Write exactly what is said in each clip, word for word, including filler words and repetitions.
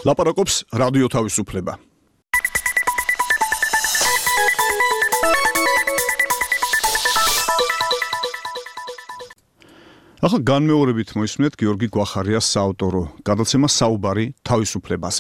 ლაპარაკობს რადიო თავისუფლება. ახლა განმეორებით მოისმენთ გიორგი გვახარიას საავტორო გადაცემა საუბარი თავისუფლებაზე.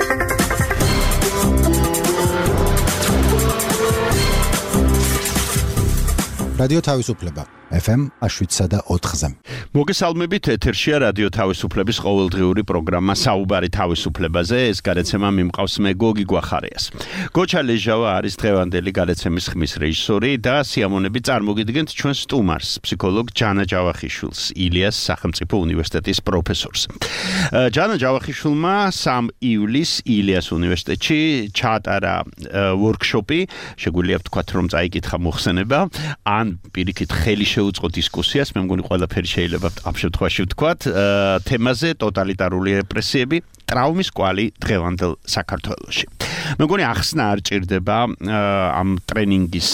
რადიო თავისუფლება ეფ ემ შვიდსა და ოთხზე. მოგესალმებით, ეთერშია რადიო თავისუფლების ყოველდღიური პროგრამა საუბარი თავისუფლებაზე. ეს გადაცემა მიმყავს მე გოგი გვახარიას. გოჩა ლეჟავა არის დღევანდელი გადაცემის ხმის რეჟისორი და სიამონები წარმოგიდგენთ ჩვენ სტუმარს, ფსიქოლოგ ჯანა ჯავახიშვილს, ილიას სახელმწიფო უნივერსიტეტის პროფესორს. ჯანა ჯავახიშვილმა სამი ივლისს ილიას უნივერსიტეტში ჩაატარა ვორქშოპი, შეგვიძლია ვთქვათ, რომ წაიკითხა მოხსენება, ან პირიქით ხელი შეუწყო დისკუსიას, მე მგონი ყველაფერი შეიძლება ამ შემთხვევაში ვთქვათ, თემაზე ტოტალიტარული რეპრესიები, ტრაუმის კვალი დღევანდელ საქართველოში. მე მგონი ახსნა არ ჭირდება ამ ტრენინგის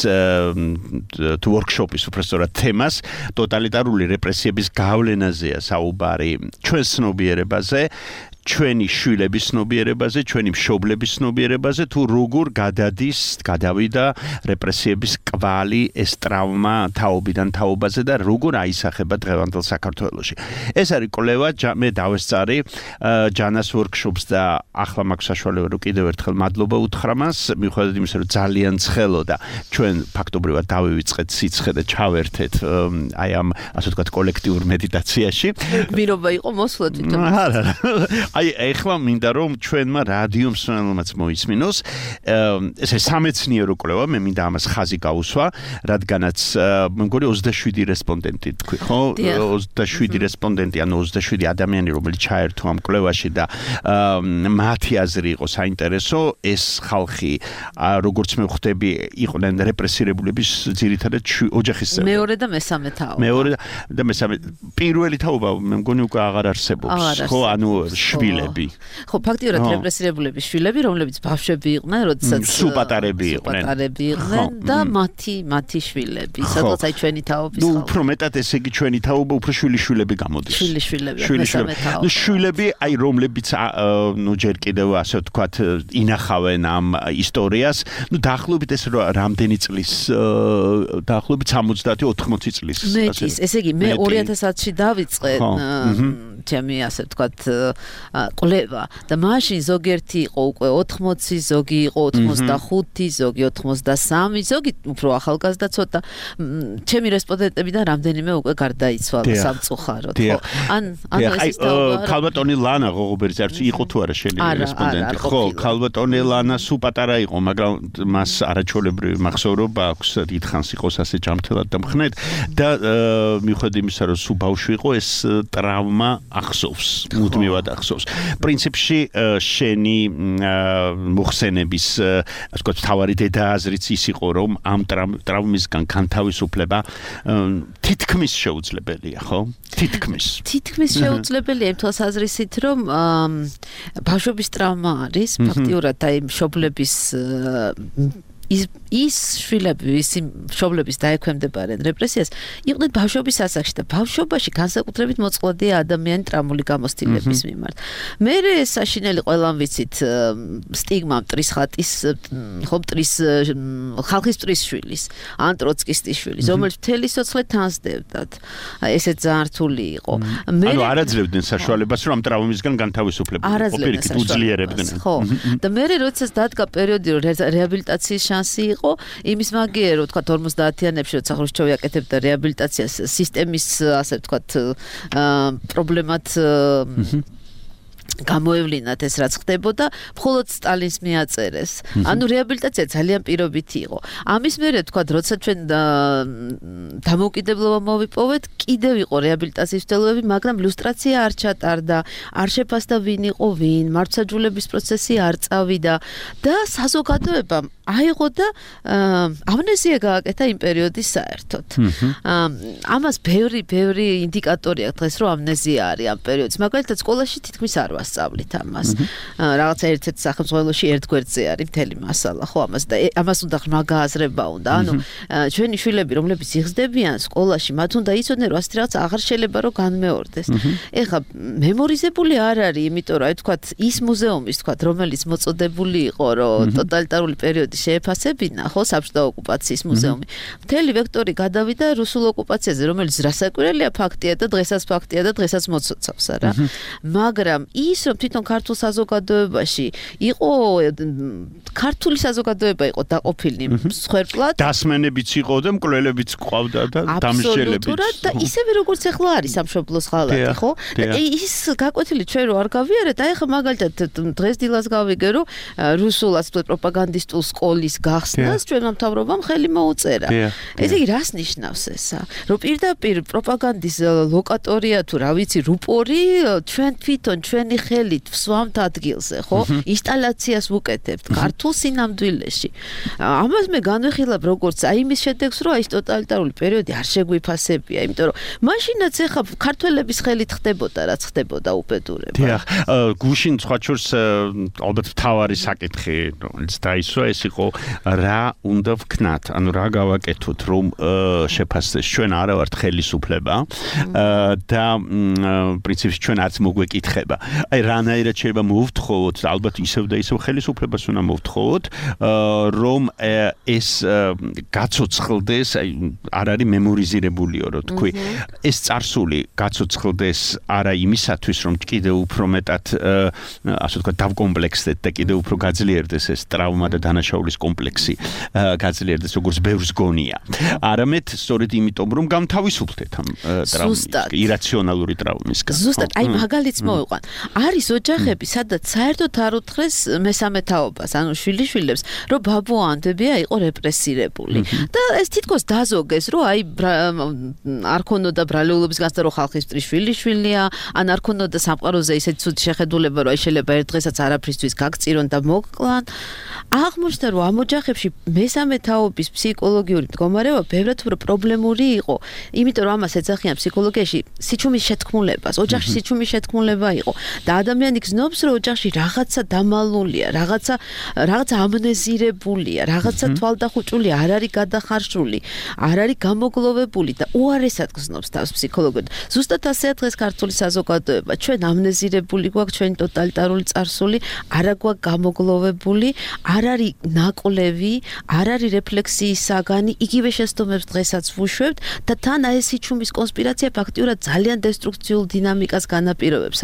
თუ ვორქშოპის უბრალოდ თემას, ტოტალიტარული რეპრესიების გავლენაზეა საუბარი ჩვენ ცნობიერებაზე, ჩვენი შვილების ცნობიერებაზე, ჩვენი მშობლების ცნობიერებაზე, თუ როგორ გადადის, გადავიდა რეპრესიების კვალი, ეს ტრაუმა თაობიდან თაობაზე და როგორ აისახება დღევანდელ საქართველოში. ეს არის კვლევა, მე დავესწარი ჯანას ვორქშოპს და ახლა მაქვს საშუალება რომ კიდევ ერთხელ მადლობა უთხრა მას, მიუხედავად იმისა, რომ ძალიან ცხელოდა ჩვენ ფაქტობრივად დავივიწყეთ სიცხე და ჩავერთეთ აი ამ ასე ვთქვათ კოლექტიურ მედიტაციაში. გმირობა იყო მოსვლა თვითონ. არა. აი ეხლა მინდა რომ ჩვენმა რადიო მსმენელმაც მოისმინოს ესე სამეცნიერო კვლევა, მე მინდა ამას ხაზი გავუსვა, რადგანაც მე მგონი ოცდაშვიდი რესპონდენტი თქვი, ხო? ოცდაშვიდი რესპონდენტი, ანუ ოცდაშვიდი ადამიანი, რომელიც ჩაერთო ამ კვლევაში და მათი აზრი იყო საინტერესო, ეს ხალხი როგორც მე ვხვდები, იყვნენ რეპრესირებულების ძირითადად ოჯახის წევრები. მეორე და მესამე თაობა. მეორე და მესამე პირველი თაობა მე მგონი უკვე აღარ არსებობს, ხო? ანუ შვილები. ხო, ფაქტიურად რეპრესირებულების შვილები, რომლებიც ბავშვები იყვნენ, როდესაც სუპატარები იყვნენ. სუპატარები იყვნენ და მათი მათი შვილები, სადაც აი ჩვენი თაობის ხალხი. ნუ უფრო მეტად ესე იგი ჩვენი თაობა უფრო შვილიშვილები გამოდის. შვილიშვილები, მესამე თაობა. ნუ შვილები, აი რომლებიც ნუ ჯერ კიდევ ასე ვთქვათ, ინახავენ ამ ისტორიას, ნუ დაახლოებით ეს რამდენი წლის დაახლოებით სამოცდაათი ოთხმოცი წლის. მეტის, ესე იგი მე ორი ათას ათში დავიწყე ჩემი ასე ვთქვათ კვლევა და მაშინ ზოგიერთი იყო უკვე ოთხმოცი, ზოგი იყო ოცდახუთი, ზოგი ოცდასამი, ზოგი უფრო ახალგაზრდა ცოტა. ჩემი რესპონდენტებიდან რამდენიმე უკვე გარდაიცვალა სამწუხაროდ, ხო? ან ანუ ეს თაობა ქალბატონი ლანა ღოღობერძარც იყო თუ არა შენი რესპონდენტი? ხო, ქალბატონი ლანა სულ პატარა იყო, მაგრამ მას არაჩვეულებრივი მახსოვრობა აქვს, დიდხანს იყოს ასე ჯანმრთელად და მხნედ და მიუხედავად იმისა, რომ სულ ბავშვი იყო, ეს ტრაუმა ახსოვს, მუდმივად ახსოვს. პრინციპში შენი მოხსენების ასე ვთქვათ თავარი დედააზრიც ის იყო, რომ ამ ტრაუმისგან განთავისუფლება თითქმის შეუძლებელია, ხო? თითქმის. თითქმის შეუძლებელია იმ თვალსაზრისით, რომ ბავშვების ტრაუმა არის ფაქტიურად აი მშობლების ის ის შვილები, ის მშობლების დაექვემდებარებიან რეპრესიას, იყვნენ ბავშვობის ასაკში და ბავშვობაში განსაკუთრებით მოწყვლადია ადამიანი ტრაუმული გამოცდილების მიმართ. მე საშინელი ყველამ ვიცით სტიგმა მტრის ხატის, ხო მტრის ხალხის მტრის შვილის, ან ტროცკისტის შვილის, რომელიც მთელი სიცოცხლე თანსდებდათ. ესეც ძალიან რთული იყო. მე ანუ არ აძლევდნენ საშუალებას, რომ ამ ტრაუმისგან განთავისუფლებდნენ, ხო, პირიქით უძლიერებდნენ. ხო. და მე როდესაც დადგა პერიოდი რეაბილიტაციის შანსი იყო, იმის მაგიერ, რომ თქვათ ორმოცდაათიანებში, როცა ხრუშჩოვი აკეთებდა რეაბილიტაციას სისტემის, ასე ვთქვათ, პრობლემად გამოევლინათ ეს რაც ხდებოდა, მხოლოდ სტალინს მიაწერეს. ანუ რეაბილიტაცია ძალიან პირობითი იყო. ამის მერე თქვათ, როცა ჩვენ დამოუკიდებლობა მოვიპოვეთ, კიდევ იყო რეაბილიტაციის მცდელობები, მაგრამ ლუსტრაცია არ ჩატარდა, არ შეფასდა ვინ იყო ვინ, მართლმსაჯულების პროცესი არ წავიდა და საზოგადოებამ აიღო და ამნეზია გააკეთა იმ პერიოდის საერთოდ. ამას ბევრი ბევრი ინდიკატორი აქვს დღეს, რომ ამნეზია არის ამ პერიოდის. მაგალითად სკოლაში თითქმის არ დავასწავლით ამას. რაღაცა ერთ-ერთ სახელმწიფოში ერთ გვერდზე არის მთელი მასალა, ხო, ამას და ამას უნდა ღრმა გააზრება უნდა. ანუ ჩვენი შვილები, რომლებიც იხსდებიან სკოლაში, მათ უნდა იცოდნენ, რომ ასეთი რაღაც აღარ შეიძლება რომ განმეორდეს. ეხლა მემორიზებული არ არის, იმიტომ რომ აი თქვათ ის მუზეუმის თქვათ, რომელიც მოწოდებული იყო, რომ ტოტალიტარული პერიოდი შეეფასებინა, ხო, საბჭოთა ოკუპაციის მუზეუმი. მთელი ვექტორი გადავიდა რუსულ ოკუპაციაზე, რომელიც რასაკვირველია ფაქტია და დღესაც ფაქტია და დღესაც მოცოცავს არა. მაგრამ ის რომ თვითონ ქართულ საზოგადოებაში იყო ქართული საზოგადოება იყო დაყოფილი მსხვერპლად. დასმენებიც იყო და მკვლელებიც ყავდა და დამსჯელებიც. აბსოლუტურად და ისევე როგორც ახლა არის სამშობლოს ხალხი, ხო? ის გაკვეთილი ჩვენ რო არ გავიარეთ, აი ახლა მაგალითად დღეს დილას გავიგე, რომ რუსულად პროპაგანდისტულ სკოლის გახსნას ჩვენმა მთავრობამ ხელი მოუწერა. ესე იგი რას ნიშნავს ესა? რომ პირდაპირ პროპაგანდის ლოკატორია თუ რა ვიცი რუპორი ჩვენ თვითონ ჩვენი ხელით ვსვამთ ადგილზე, ხო? ინსტალაციას ვუკეთებთ ქართულ სინამდვილეში. ამას მე განვიხილავ როგორც აი იმის შედეგს, რომ აი ტოტალიტარული პერიოდი არ შეგვიფასებია, იმიტომ რომ მაშინაც ეხა ქართველების ხელით ხდებოდა რაც ხდებოდა უბედურება. დიახ, გუშინ სხვა შორს ალბათ მთავარი საკითხი, რომელიც დაისვა, ეს იყო რა უნდა ვქნათ, ანუ რა გავაკეთოთ, რომ შეფასდეს ჩვენ არა ვართ ხელისუფლება და პრინციპში ჩვენ არც მოგვეკითხება. აი რანაირად შეიძლება მოვთხოვოთ, ალბათ ისევ და ისევ ხელისუფლებას უნდა მოვთხოვოთ, რომ ეს გაცოცხლდეს, აი არ არის მემორიზირებულიო, რო თქვი. ეს წარსული გაცოცხლდეს არა იმისათვის, რომ კიდევ უფრო მეტად ასე ვთქვათ დავკომპლექსდეთ და კიდევ უფრო გაძლიერდეს ეს ტრავმა და დანაშაულის კომპლექსი გაძლიერდეს როგორც ბევრს გონია. არამედ სწორედ იმიტომ, რომ გამთავისუფლდეთ ამ ტრავმისგან, ირაციონალური ტრავმისგან. ზუსტად, აი მაგალითს მოვიყვან. არის ოჯახები, სადაც საერთოდ არ უთხრეს მესამე თაობას, ანუ შვილიშვილებს, რომ ბაბუანდებია იყო რეპრესირებული. და ეს თითქოს დაზოგეს, რომ აი არ ქონოდა ბრალეულობის განცდა, რომ ხალხის შვილიშვილია, ან არ ქონოდა სამყაროზე ისეთი ცუდი შეხედულება, რომ აი შეიძლება ერთ დღესაც არაფრისთვის გაგწირონ და მოგკლან. აღმოჩნდა, რომ ამ ოჯახებში მესამე თაობის ფსიქოლოგიური მდგომარეობა ბევრად უფრო პრობლემური იყო, იმიტომ რომ ამას ეძახიან ფსიქოლოგიაში სიჩუმის შეთქმულებას, ოჯახში სიჩუმის შეთქმულება იყო და ადამიანი გზნობს, რომ ოჯახში რაღაცა დამალულია, რაღაცა რაღაცა ამნეზირებულია, რაღაცა თვალდახუჭული არ არის გადახარშული, არ არის გამოგლოვებული და უარესად გზნობს თავს ფსიქოლოგად. ზუსტად ასეა დღეს ქართული საზოგადოება. ჩვენ ამნეზირებული გვაქვს ჩვენი ტოტალიტარული წარსული, არა გვაქვს გამოგლოვებული, არ არის ნაკვლევი, არ არის რეფლექსიის საგანი, იგივე შეცდომებს დღესაც ვუშვებთ და თან აი ეს სიჩუმის კონსპირაცია ფაქტიურად ძალიან დესტრუქციულ დინამიკას განაპირობებს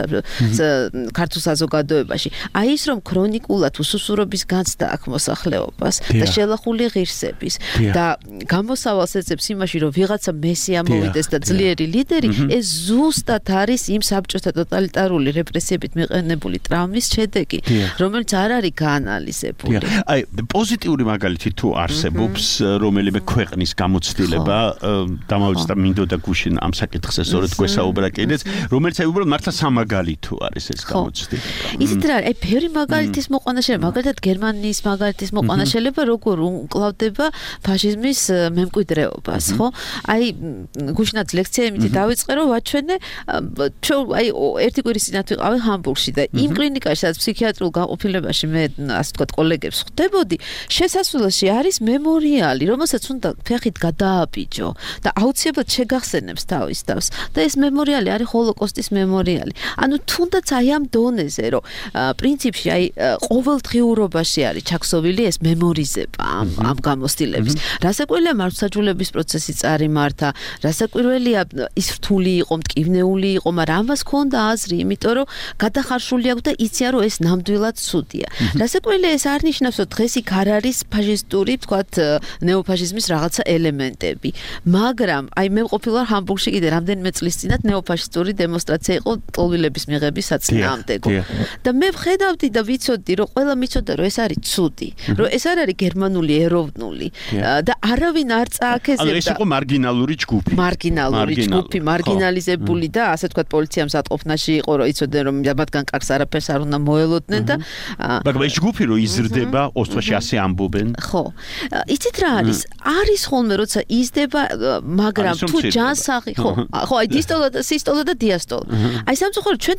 ქართულ საზოგადოებაში. აი ის რომ ქრონიკულად უსუსურობის განცდა აქვს მოსახლეობას და შელახული ღირსების და გამოსავალს ეძებს იმაში, რომ ვიღაცა მესია მოვიდეს და ძლიერი ლიდერი, ეს ზუსტად არის იმ საბჭოთა ტოტალიტარული რეპრესიებით მიყენებული ტრავმის შედეგი, რომელიც არ არის გაანალიზებული. აი პოზიტიური მაგალითი თუ არსებობს რომელიმე ქვეყნის გამოცდილება, დამავიწყდა მინდოდა გუშინ ამ საკითხზე სწორედ გვესაუბრა კიდეც, რომელიც აი უბრალოდ მართლა სამაგალითო არის ეს გამოცდილება. ისეთ რა, აი ბევრი მაგალითის მოყვანა შეიძლება, მაგალითად გერმანიის მაგალითის მოყვანა შეიძლება, როგორ უკლავდება ფაშიზმის მემკვიდრეობას, ხო? აი გუშინაც ლექცია იმით დავიწყე, რომ ვაჩვენე, ჩვენ აი ერთი კვირის წინათ ვიყავი ჰამბურგში და იმ კლინიკაში, სადაც ფსიქიატრიულ გაყოფილებაში მე ასე ვთქვათ კოლეგებს ხვდებოდი, შესასვლელში არის მემორიალი, რომელსაც უნდა ფეხით გადააბიჯო და აუცილებლად შეგახსენებს თავის თავს. და ეს მემორიალი არის ჰოლოკოსტის მემორიალი. ანუ თუნდაც აი ამ დონეზე, რომ პრინციპში აი ყოველდღიურობაში არის ჩაქსოვილი ეს მემორიზება ამ ამ გამოცდილების. რასაკვირველია მართლმსაჯულების პროცესი წარიმართა, რასაკვირველია ის რთული იყო, მტკივნეული იყო, მაგრამ ამას ჰქონდა აზრი, იმიტომ რომ გადახარშული აქვს და იციან, რომ ეს ნამდვილად ცუდია. რასაკვირველია ეს არ ნიშნავს, რომ დღეს იქ არ არის ფაშისტური, თქვათ, ნეოფაშიზმის რაღაცა ელემენტები. მაგრამ აი მე მყოფილი ვარ ჰამბურგში კიდე რამდენიმე წლის წინათ ნეოფაშისტური დემონსტრაცია იყო ტოლვილების მიღების საწინააღმდეგო. და მე ვხედავდი და ვიცოდი, რომ ყველა მიცოდა, რომ ეს არის ცუდი, რომ ეს არ არის გერმანული ეროვნული და არავინ არ წააქეზებდა. ანუ ეს იყო მარგინალური ჯგუფი. მარგინალური ჯგუფი, მარგინალიზებული და ასე თქვათ პოლიციამ სატყოფნაში იყო, რომ იცოდნენ, რომ მათგან კარგს არაფერს არ უნდა მოელოდნენ და მაგრამ ეს ჯგუფი რო იზრდება, ოსტოში ასე ამბობენ. ხო. იცით რა არის? არის ხოლმე როცა იზრდება, მაგრამ თუ ჯანსაღი, ხო, ხო, აი დისტოლა და სისტოლა და დიასტოლა. აი სამწუხაროდ ჩვენთან სხვა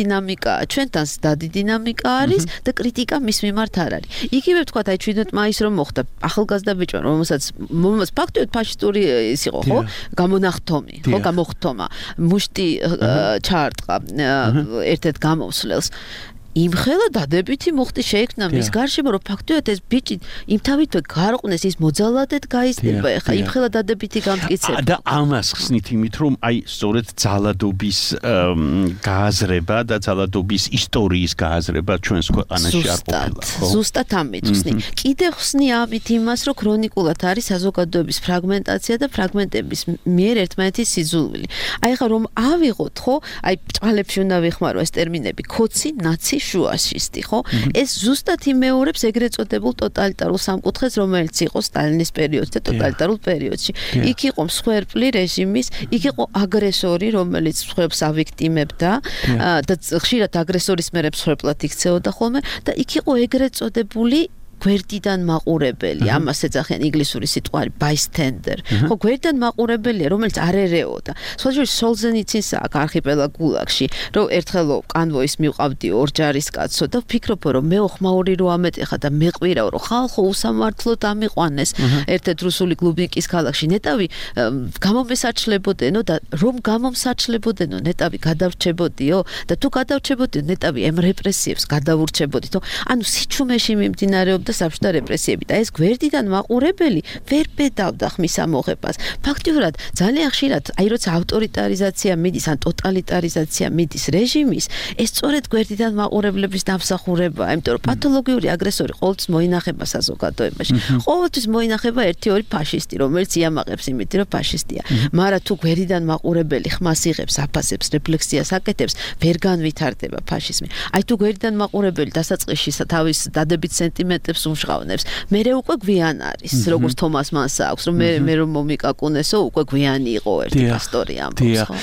დინამიკაა, ჩვენთანს დადი დინამიკა არის და კრიტიკა მის მიმართ არ არის. იგივე ვთქვათ, აი ჩვიდმეტ მაისს რომ მოხდა ახალგაზრდა ბიჭმა, რომელსაც რომელსაც ფაქტობრივად ფაშისტური ის იყო, ხო? გამონახტომი, ხო, გამოხტომა. მუშტი ჩაარტყა ერთ-ერთ გამოსვლელს. იმხელა დადებითი მუხტი შეექმნა მის გარშემო, რომ ფაქტობრივად ეს ბიჭი იმთავითვე გარყვნეს, ის მოძალადედ გაიზრდება. ეხლა იმხელა დადებითი გამტკიცება. და ამას ხსნით იმით, რომ აი სწორედ ძალადობის გააზრება და ძალადობის ისტორიის გააზრება ჩვენს ქვეყანაში არ ყოფილა. ზუსტად ამით ხსნი. კიდევ ხსნი ამით იმას, რომ ქრონიკულად არის საზოგადოების ფრაგმენტაცია და ფრაგმენტების მიერ ერთმანეთის სიძულვილი. აი ხა რომ ავიღოთ, ხო? აი ბჭყალებში უნდა ვიხმარო ეს ტერმინები, ქოცი, ნაცი შუაშისტი, ხო? ეს ზუსტად იმეორებს ეგრეთ წოდებულ ტოტალიტარულ სამკუთხედს, რომელიც იყო სტალინის პერიოდში და ტოტალიტარულ პერიოდში. იქ იყო მსხვერპლი რეჟიმის, იქ იყო აგრესორი, რომელიც მსხვერპლს ავიქტიმებდა და ხშირად აგრესორის მერე მსხვერპლად იქცეოდა ხოლმე და იქ იყო ეგრეთ წოდებული გვერდიდან მაყურებელი, ამას ეძახიან ინგლისური სიტყვა არის bystander. ხო, გვერდიდან მაყურებელია, რომელიც არ ერეოდა. სხვაჯერ სოლზენიცინს აქვს არქიპელაგ გულაგში, რომ ერთხელ კანვოის მივყავდი ორჯარის კაცო და ვფიქრობ, რომ მე ხმაური რო ამეტეხა და მეყვირავ, რომ ხალხო უსამართლოდ ამიყვანეს ერთ-ერთ რუსული გლუბინკის ქალაქში. ნეტავი გამომესაჩლებოდენო და რომ გამომსაჩლებოდენო, ნეტავი გადავრჩებოდიო და თუ გადავრჩებოდიო, ნეტავი ემ რეპრესიებს გადაურჩებოდითო. ანუ სიჩუმეში მიმდინარეობდა საბჭოთა რეპრესიები და ეს გვერდიდან მაყურებელი ვერ ბედავდა ხმის ამოღებას. ფაქტიურად ძალიან ხშირად, აი როცა ავტორიტარიზაცია მიდის ან ტოტალიტარიზაცია მიდის რეჟიმის, ეს სწორედ გვერდიდან მაყურებლების დამსახურებაა, იმიტომ რომ პათოლოგიური აგრესორი ყოველთვის მოინახება საზოგადოებაში. ყოველთვის მოინახება ერთი-ორი ფაშისტი, რომელიც იამაღებს იმით, რომ ფაშისტია. მაგრამ თუ გვერდიდან მაყურებელი ხმას იღებს, აფასებს, რეფლექსიას აკეთებს, ვერ განვითარდება ფაშიზმი. აი თუ გვერდიდან მაყურებელი დასაწყისში თავის დადებით სენტიმენტებს უმშყავნებს. მერე უკვე გვიან არის, როგორც თომას მანსა აქვს, რომ მე მე რომ მომიკაკუნესო, უკვე გვიანი იყო ერთი პასტორი ამბობს, ხო?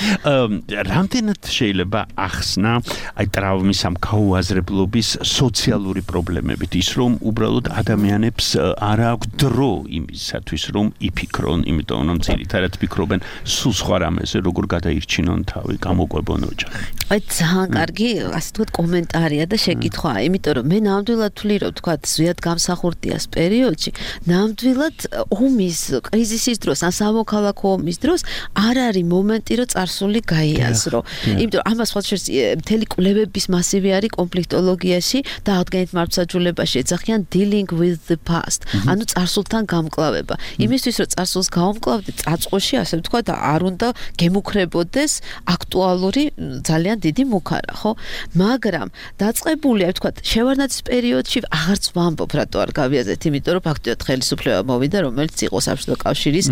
რამდენად შეიძლება ახსნა აი ტრავმის ამ გაუაზრებლობის სოციალური პრობლემებით ის, რომ უბრალოდ ადამიანებს არ აქვს დრო იმისათვის, რომ იფიქრონ, იმიტომ რომ ძირითადად ფიქრობენ სულ სხვა რამეზე, როგორ გადაირჩინონ თავი, გამოყვებონ ოჯახი. აი ძალიან კარგი, ასე ვთქვათ, კომენტარია და შეკითხვაა, იმიტომ რომ მე ნამდვილად ვთვლი, რომ ვთქვათ, ზვიად გამსახურდიას პერიოდში ნამდვილად ომის კრიზისის დროს ან სამოქალაქო ომის დროს არ არის მომენტი რომ წარსული გაიაზრო. იმიტომ ამას სხვა შეიძლება მთელი კვლევების მასივი არის კონფლიქტოლოგიაში და აღდგენით მართლმსაჯულებაში ეძახიან dealing with the past. ანუ წარსულთან გამკლავება. იმისთვის რომ წარსულს გავამკლავდეთ წაწყოში, ასე ვთქვათ, არ უნდა გემუქრებოდეს აქტუალური ძალიან დიდი მუქარა, ხო? მაგრამ დაწყებული, ასე ვთქვათ, შევარდნაძის პერიოდში აღარც ვამბობ რატო არ გავიაზრეთ, იმიტომ რომ ფაქტობრივად ხელისუფლება მოვიდა, რომელიც იყო საბჭოთა კავშირის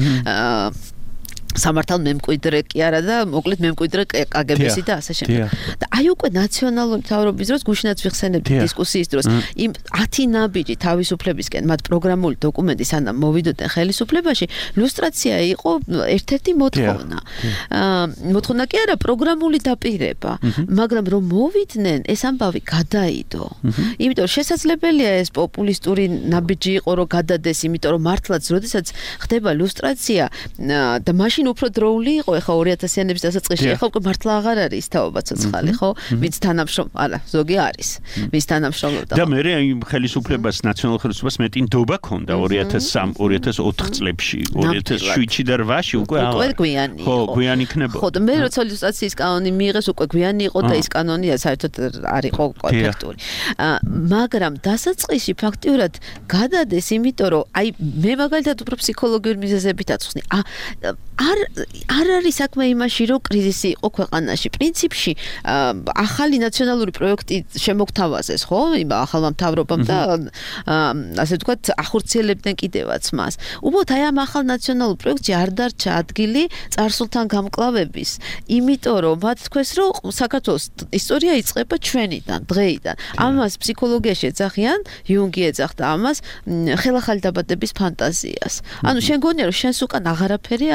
სამართალ მემკვიდრე კი არა და მოკლედ მემკვიდრე კგბ-სი და ასე შემდეგ. და აი უკვე ნაციონალური მთავრობის დროს გუშინაც ვიხსენებდი დისკუსიის დროს იმ ათი ნაბიჯი თავისუფლებისკენ მათ პროგრამული დოკუმენტი სანამ მოვიდოდნენ ხელისუფლებაში, ლუსტრაცია იყო ერთ-ერთი მოთხოვნა. მოთხოვნა კი არა, პროგრამული დაპირება, მაგრამ რომ მოვიდნენ, ეს ამბავი გადაიდო. იმიტომ რომ შესაძლებელია ეს პოპულისტური ნაბიჯი იყო, რომ გადადეს, იმიტომ რომ მართლაც, როდესაც ხდება ლუსტრაცია და მაშინ უფრო დროული იყო, ეხა ორი ათასიანების დასაწყისში, ეხა უკვე მართლა აღარ არის ის თაობა ცოცხალი, ხო? ვინც თანამშრომ, არა, ზოგი არის. ვის თანამშრომლობდა. და მე აი ხელისუფლებას, ნაციონალურ ხელისუფლებას მეტი ნდობა ქონდა ორი ათას სამი ორი ათას ოთხ წლებში, ორი ათას შვიდში და რვაში უკვე უკვე გვიანი იყო. ხო, გვიანი იქნება. ხო, და მე როცა ლუსტრაციის კანონი მიიღეს, უკვე გვიანი იყო და ის კანონი საერთოდ არ იყო ეფექტური. მაგრამ დასაწყისში ფაქტიურად გადადეს, იმიტომ რომ აი მე მაგალითად უფრო ფსიქოლოგიური მიზეზებით აწვხნი. არ არ არის საქმე იმაში, რომ კრიზისი იყო ქვეყანაში. პრინციპში ახალი ნაციონალური პროექტი შემოგთავაზეს, ხო? იმ ახალმა მთავრობამ და ასე ვთქვათ, ახორციელებდნენ კიდევაც მას. უბრალოდ აი ამ ახალ ნაციონალურ პროექტში არ დარჩა ადგილი წარსულთან გამკლავების, იმიტომ რომ მათ თქვეს, რომ საქართველოს ისტორია იწყება ჩვენიდან, დღეიდან. ამას ფსიქოლოგიაში ეძახიან, იუნგი ეძახდა ამას, ხელახალი დაბადების ფანტაზიას. ანუ შენ გონია, რომ შენს უკან აღარაფერი არ იყო.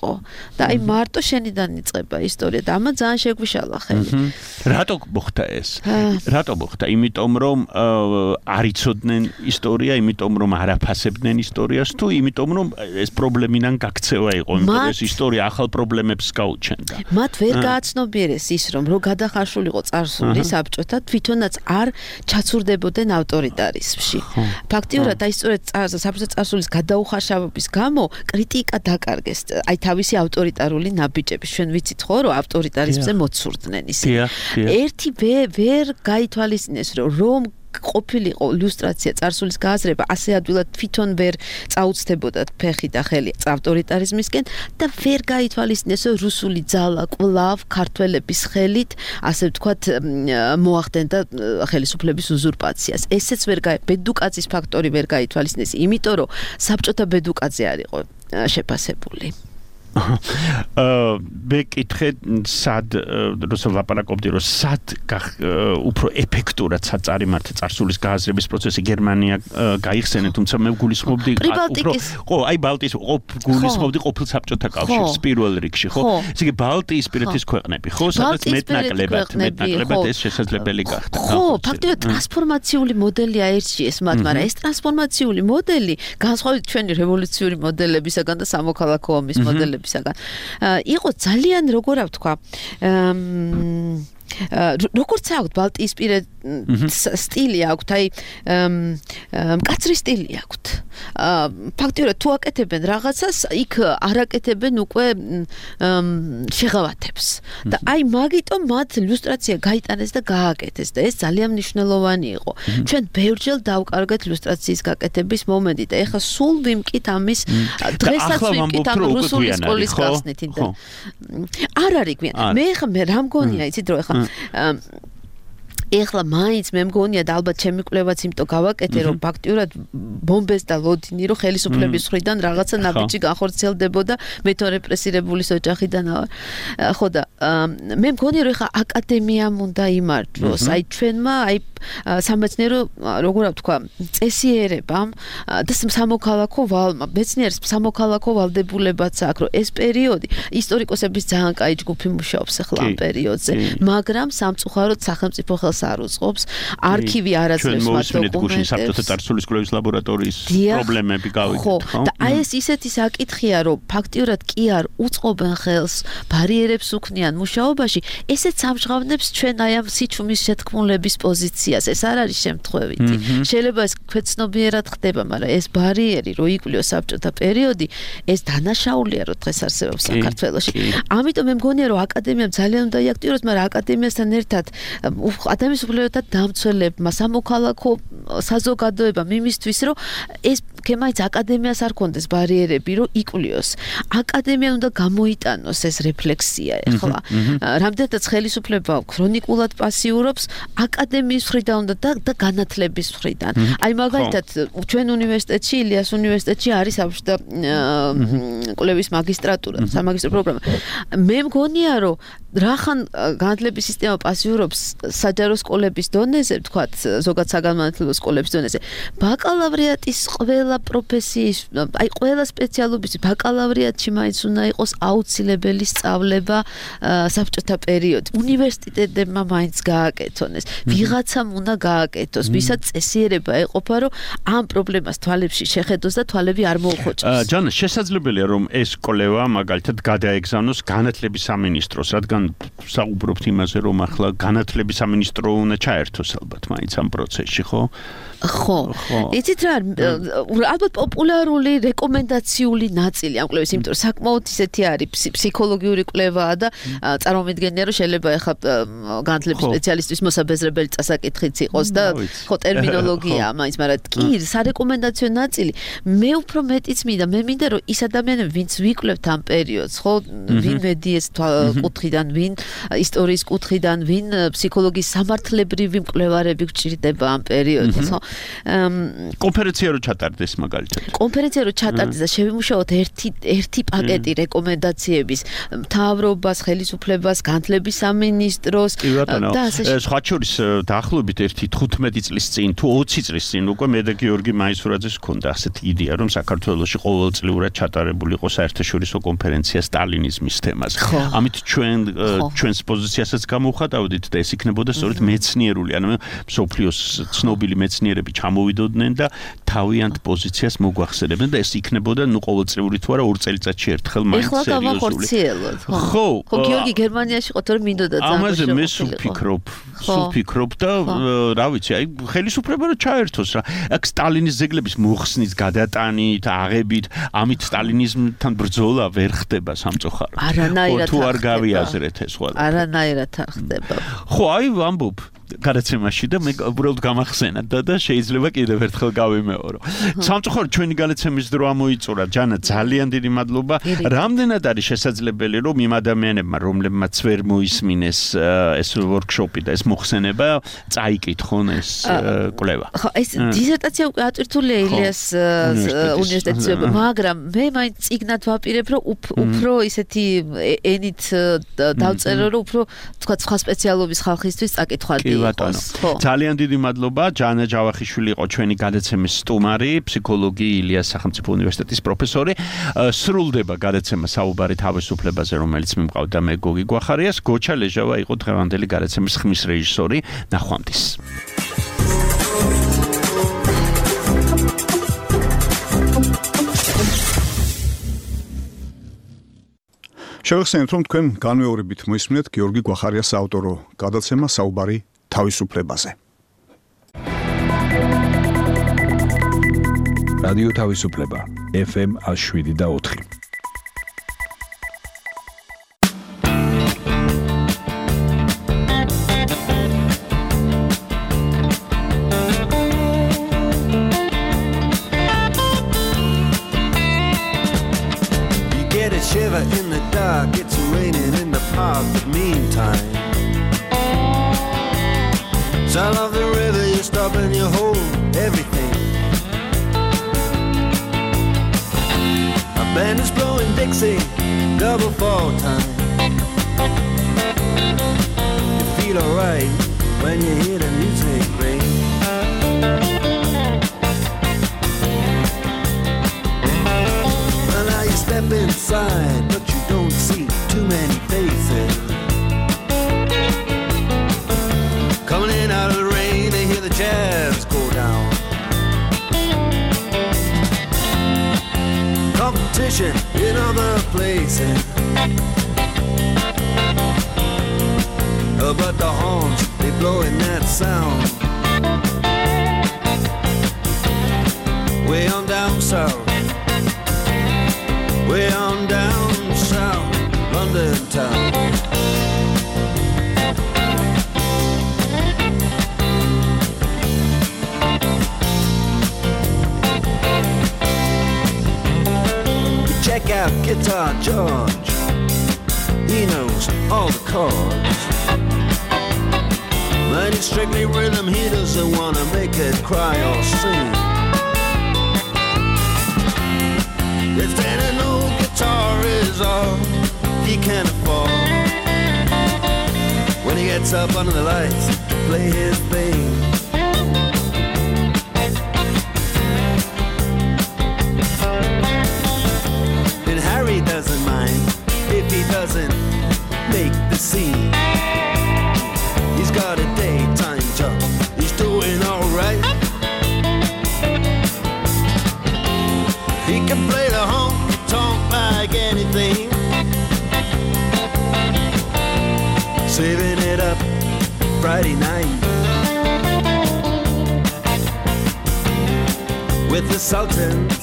იყო და აი მარტო შენიდან იწყება ისტორია და ამან ძალიან შეგვიშალა ხელი. რატო მოხდა ეს? რატო მოხდა? იმიტომ რომ არ იცოდნენ ისტორია, იმიტომ რომ არ აფასებდნენ ისტორიას თუ იმიტომ რომ ეს პრობლემიდან გაქცევა იყო, იმიტომ რომ ეს ისტორია ახალ პრობლემებს გაუჩენდა. მათ ვერ გააცნობიერეს ის რომ რო გადახარშულიყო წარსული საბჭოთა თვითონაც არ ჩაცურდებოდნენ ავტორიტარიზმში. ფაქტიურად აი სწორედ საბჭოთა წარსულის გადაუხარშავების გამო კრიტიკა დაკარგეს აი თავისი ავტორიტარული ნაბიჯების. ჩვენ ვიცით ხო რომ ავტორიტარიზმზე მოცურდნენ ისინი. ერთი ვერ გაითვალისწინეს რომ ყოფილიყო ილუსტრაცია წარსულის გააზრება ასე ადვილად თვითონ ვერ წაუცდებოდა ფეხი და ხელი ავტორიტარიზმისკენ და ვერ გაითვალისწინეს რომ რუსული ძალა კვლავ ქართველების ხელით ასე ვთქვათ მოახდენდა ხელისუფლების უზურპაციას. ესეც ვერ ბედუკაძის ფაქტორი ვერ გაითვალისწინეს, იმიტომ რომ საბჭოთა ბედუკაძე არ იყო შეფასებული. აა ბეკითხე სად რუსულ ლაპარაკობდი რომ სად უფრო ეფექტურად საწარიმართ წარსულის გააზრების პროცესი გერმანია გაიხსენე, თუმცა მე გულისხმობდი უფრო ხო აი ბალტიის გულისხმობდი ყოფილ საბჭოთა კავშირს პირველ რიგში ხო ესე იგი ბალტიისპირეთის ქვეყნები ხო სადაც მეტნაკლებად მეტნაკლებად ეს შესაძლებელი გახდა ხო ფაქტობრივად ტრანსფორმაციული მოდელია ერთში ეს მათ მაგრამ ეს ტრანსფორმაციული მოდელი განსხვავებით ჩვენი რევოლუციური მოდელებისაგან და სამოქალაქო ომის მოდელების იყო ძალიან როგორ ვთქვა როგორც აქვს ბალტიისპირეთ სტილი აქვს აი მკაცრი სტილი აქვს ფაქტიურად თუ აკეთებენ რაღაცას იქ არ აკეთებენ უკვე შეღავათებს და აი მაგიტომ მათ ილუსტრაცია გაიტანეს და გააკეთეს და ეს ძალიან მნიშვნელოვანი იყო ჩვენ ბევრჯერ დავკარგეთ ილუსტრაციის გაკეთების მომენტი და ეხლა სულ ვიმკით ამის დღესაც ვიმკით ამ რუსული სკოლის გახსნით არ არის გვიან მე ეხლა მე რა მგონია იცით რომ ეხლა ეხლა მაინც მე მგონია და ალბათ ჩემი კვლევაც იმიტომ გავაკეთე რომ ფაქტიურად ბომბეს და ლოდინი რომ ხელისუფლების მხრიდან რაღაცა ნაბიჯი განხორციელდებოდა მეთო რეპრესირებულის ოჯახიდან ხო და მე მგონია რომ ეხლა აკადემიამ უნდა იმართოს აი ჩვენმა აი სამეცნიერო როგორ ვთქვა წესიერებამ და სამოქალაქო ვალმა მეცნიერის სამოქალაქო ვალდებულებაც აქვს რომ ეს პერიოდი ისტორიკოსების ძალიან კაი ჯგუფი მუშაობს ახლა ამ პერიოდზე მაგრამ სამწუხაროდ სახელმწიფო ხელს არ უწყობს არქივი არასდროს მათ დოკუმენტებს საბჭოთა წარსულის კვლევის ლაბორატორიის პრობლემები გავიგეთ ხო და აი ეს ისეთი საკითხია რომ ფაქტიურად კი არ უწყობენ ხელს ბარიერებს უქმნიან მუშაობაში ესეც ამჟღავნებს ჩვენ აი ამ სიჩუმის შეთქმულების პოზიციას ეს არ არის შემთხვევითი შეიძლება ეს ქვეცნობიერად ხდება მაგრამ ეს ბარიერი რო იკვლიოს საბჭოთა პერიოდი ეს დანაშაულია რო დღეს არსებობს საქართველოში ამიტომ მე მგონია რომ აკადემიამ ძალიან უნდა იაქტიუროს მაგრამ აკადემიასთან ერთად ადამიანის უფლებათა დამცველებმა სამოქალაქო საზოგადოებამ იმისთვის რომ ეს კემაიც აკადემიას არ კონდეს ბარიერები რომ იკვლიოს აკადემია უნდა გამოიტანოს ეს რეფლექსია ეხლა რამდენადაც ხელისუფლება ქრონიკულად პასიურობს აკადემიის მხრიდან უნდა და განათლების მხრიდან აი მაგალითად ჩვენ უნივერსიტეტში ილიას უნივერსიტეტში არის საბჭოთა კვლევის მაგისტრატურა სამაგისტრო პროგრამა მე მგონია რომ რახან განათლების სისტემა პასიურობს საჯარო სკოლების დონეზე ვთქვათ ზოგადად საგანმანათლებლო სკოლების დონეზე ბაკალავრიატის ყველა პროფესიის აი ყველა სპეციალობის ბაკალავრიატში მაინც უნდა იყოს აუცილებელი სწავლება საბჭოთა პერიოდი უნივერსიტეტებმა მაინც გააკეთონ ეს ვიღაცამ უნდა გააკეთოს ვისაც წესიერება ეყოფა რომ ამ პრობლემას თვალებში შეხედოს და თვალები არ მოუხოჭოს ჯანა შესაძლებელია რომ ეს კვლევა მაგალითად გადაეგზავნოს განათლების სამინისტროს რადგან საუბრობთ იმაზე რომ ახლა განათლების სამინისტრო უნდა ჩაერთოს ალბათ მაინც ამ პროცესში ხო ხო იცით რა ალბათ პოპულარული რეკომენდაციული ნაწილი ამ კვლევის იმიტომ რომ საკმაოდ ისეთი არის ფსიქოლოგიური კვლევაა და წარმომიდგენია რომ შეიძლება ახლა განათლების სპეციალისტის მოსაბეზრებელი წასაკითხიც იყოს და ხო ტერმინოლოგია მაინც მაგრამ კი სარეკომენდაციო ნაწილი მე უფრო მეტიც მინდა მე მინდა რომ ის ადამიანები ვინც ვიკვლევთ ამ პერიოდს ხო ვინ მედიის კუთხიდან ვინ ისტორიის კუთხიდან ვინ ფსიქოლოგიის სამართლებრივი მკვლევარები გვჭირდება ამ პერიოდს ხო კონფერენცია რო ჩატარდეს მაგალითად. კონფერენცია რო ჩატარდეს და შევიმუშაოთ ერთი ერთი პაკეტი რეკომენდაციების მთავრობას, ხელისუფლებას, განათლების სამინისტროს და სხვა შორის დაახლოებით ერთი თხუთმეტი წლის წინ თუ ოცი წლის წინ უკვე მე და გიორგი მაისურაძეს ჰქონდა ასეთი იდეა რომ საქართველოში ყოველწლიურად ჩატარებული იყო საერთაშორისო კონფერენცია სტალინიზმის თემაზე. ამით ჩვენ ჩვენს პოზიციასაც გამოვხატავდით და ეს იქნებოდა სწორედ მეცნიერული, ანუ მსოფლიოს ცნობილი მეცნიერები ჩამოვიდოდნენ და თავიანთ პოზიციას მოგვახსენებდნენ და ეს იქნებოდა ნუ ყოველწლიური თუ არა ორ წელიწადში ერთხელ მაინც სერიოზული. ეხლა გავახორციელოთ, ხო? ხო, ხო, გიორგი გერმანიაში ყოთ რომ მინდოდა ძალიან. ამაზე მე სულ ფიქრობ, სულ ფიქრობ და რა ვიცი, აი ხელისუფლება რო ჩაერთოს რა. აქ სტალინის ძეგლების მოხსნის გადატანით, აღებით, ამით სტალინიზმთან ბრძოლა ვერ ხდება სამწუხაროდ. არანაირად თუ არ გავიაზრეთ ეს ყველა. არანაირად არ ხდება. ხო, აი ვამბობ გადაცემაში და მე უბრალოდ გამახსენა და და შეიძლება კიდევ ერთხელ გავიმეორო. სამწუხაროდ ჩვენი გადაცემის დრო ამოიწურა. ჯანა, ძალიან დიდი მადლობა. რამდენად არის შესაძლებელი რომ იმ ადამიანებმა, რომლებმაც ვერ მოისმინეს ეს ვორქშოპი და ეს მოხსენება, წაიკითხონ ეს კვლევა. ხო, ეს დისერტაცია უკვე აწვირთულია ილიას უნივერსიტეტში, მაგრამ მე მაინც წიგნად ვაპირებ, რომ უფრო ისეთი ენით დავწერო, რომ უფრო თქვა სხვა სპეციალობის ხალხისთვის წაკითხვალდი. ძალიან დიდი მადლობა. ჯანა ჯავახიშვილი იყო ჩვენი გადაცემის სტუმარი, ფსიქოლოგი ილიას სახელმწიფო უნივერსიტეტის პროფესორი. სრულდება გადაცემა საუბარი თავისუფლებაზე, რომელიც მიმყავდა მე გოგი გვახარიას. გოჩა ლეჟავა იყო დღევანდელი გადაცემის ხმის რეჟისორი. ნახვამდის. შევეხსენებთ, რომ თქვენ განმეორებით მოისმინეთ გიორგი გვახარიას ავტორო გადაცემა საუბარი თავისუფლებაზე. რადიო თავისუფლება ეფ ემ შვიდ და ოთხი. Shiver in the dark, it's raining in the park, but meantime sound of the river, you stop and you hold everything. A band is blowing Dixie, double fall time. You feel alright when you hear the music ring. Step inside, but you don't see too many faces. Coming in out of the rain, they hear the jazz go down. Competition in other places, oh, but the horns, they blowing that sound. Way on down south, way on down south, London town. We check out Guitar George, he knows all the chords. But it's strictly rhythm, he doesn't wanna make it cry or sing. If then an old guitar is all he can afford, when he gets up under the lights to play his thing, then Harry doesn't mind if he doesn't make the scene. He's got a daytime job, he's doing alright. He can play the honky-tonk like anything, saving it up Friday night with the Sultans,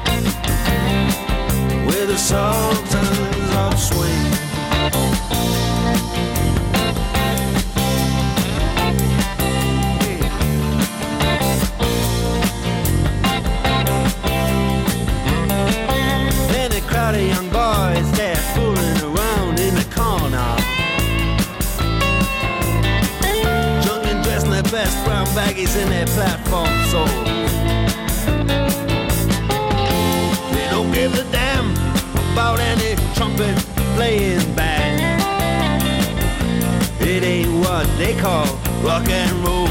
with the Sultans of Swing. Crowd of young boys, they're fooling around in the corner, drunk and dressed in their best brown bag baggies in their platform soles. They don't give a damn about any trumpet playing band. It ain't what they call rock and roll.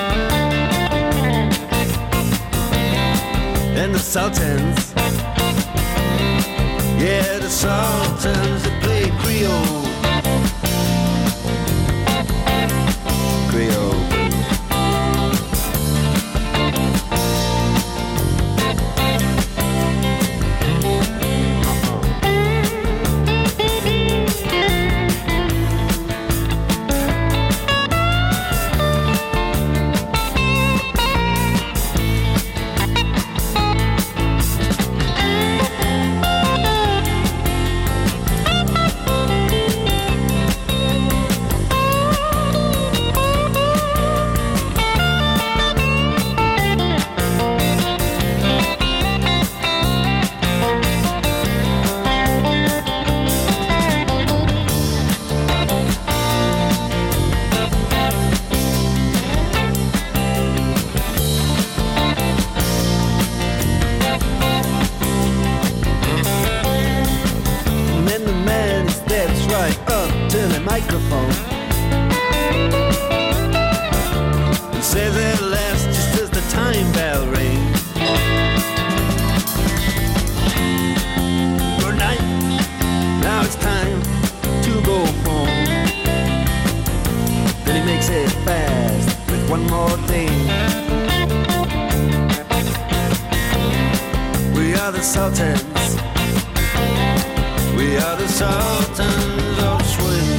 And the Sultans, yeah, the Sultans that play Creole. Creole. Microphone and says at last, just as the time bell rings, good night, now it's time to go home. Then he makes it fast with one more thing. We are the Sultans, we are the Sultans of Swing.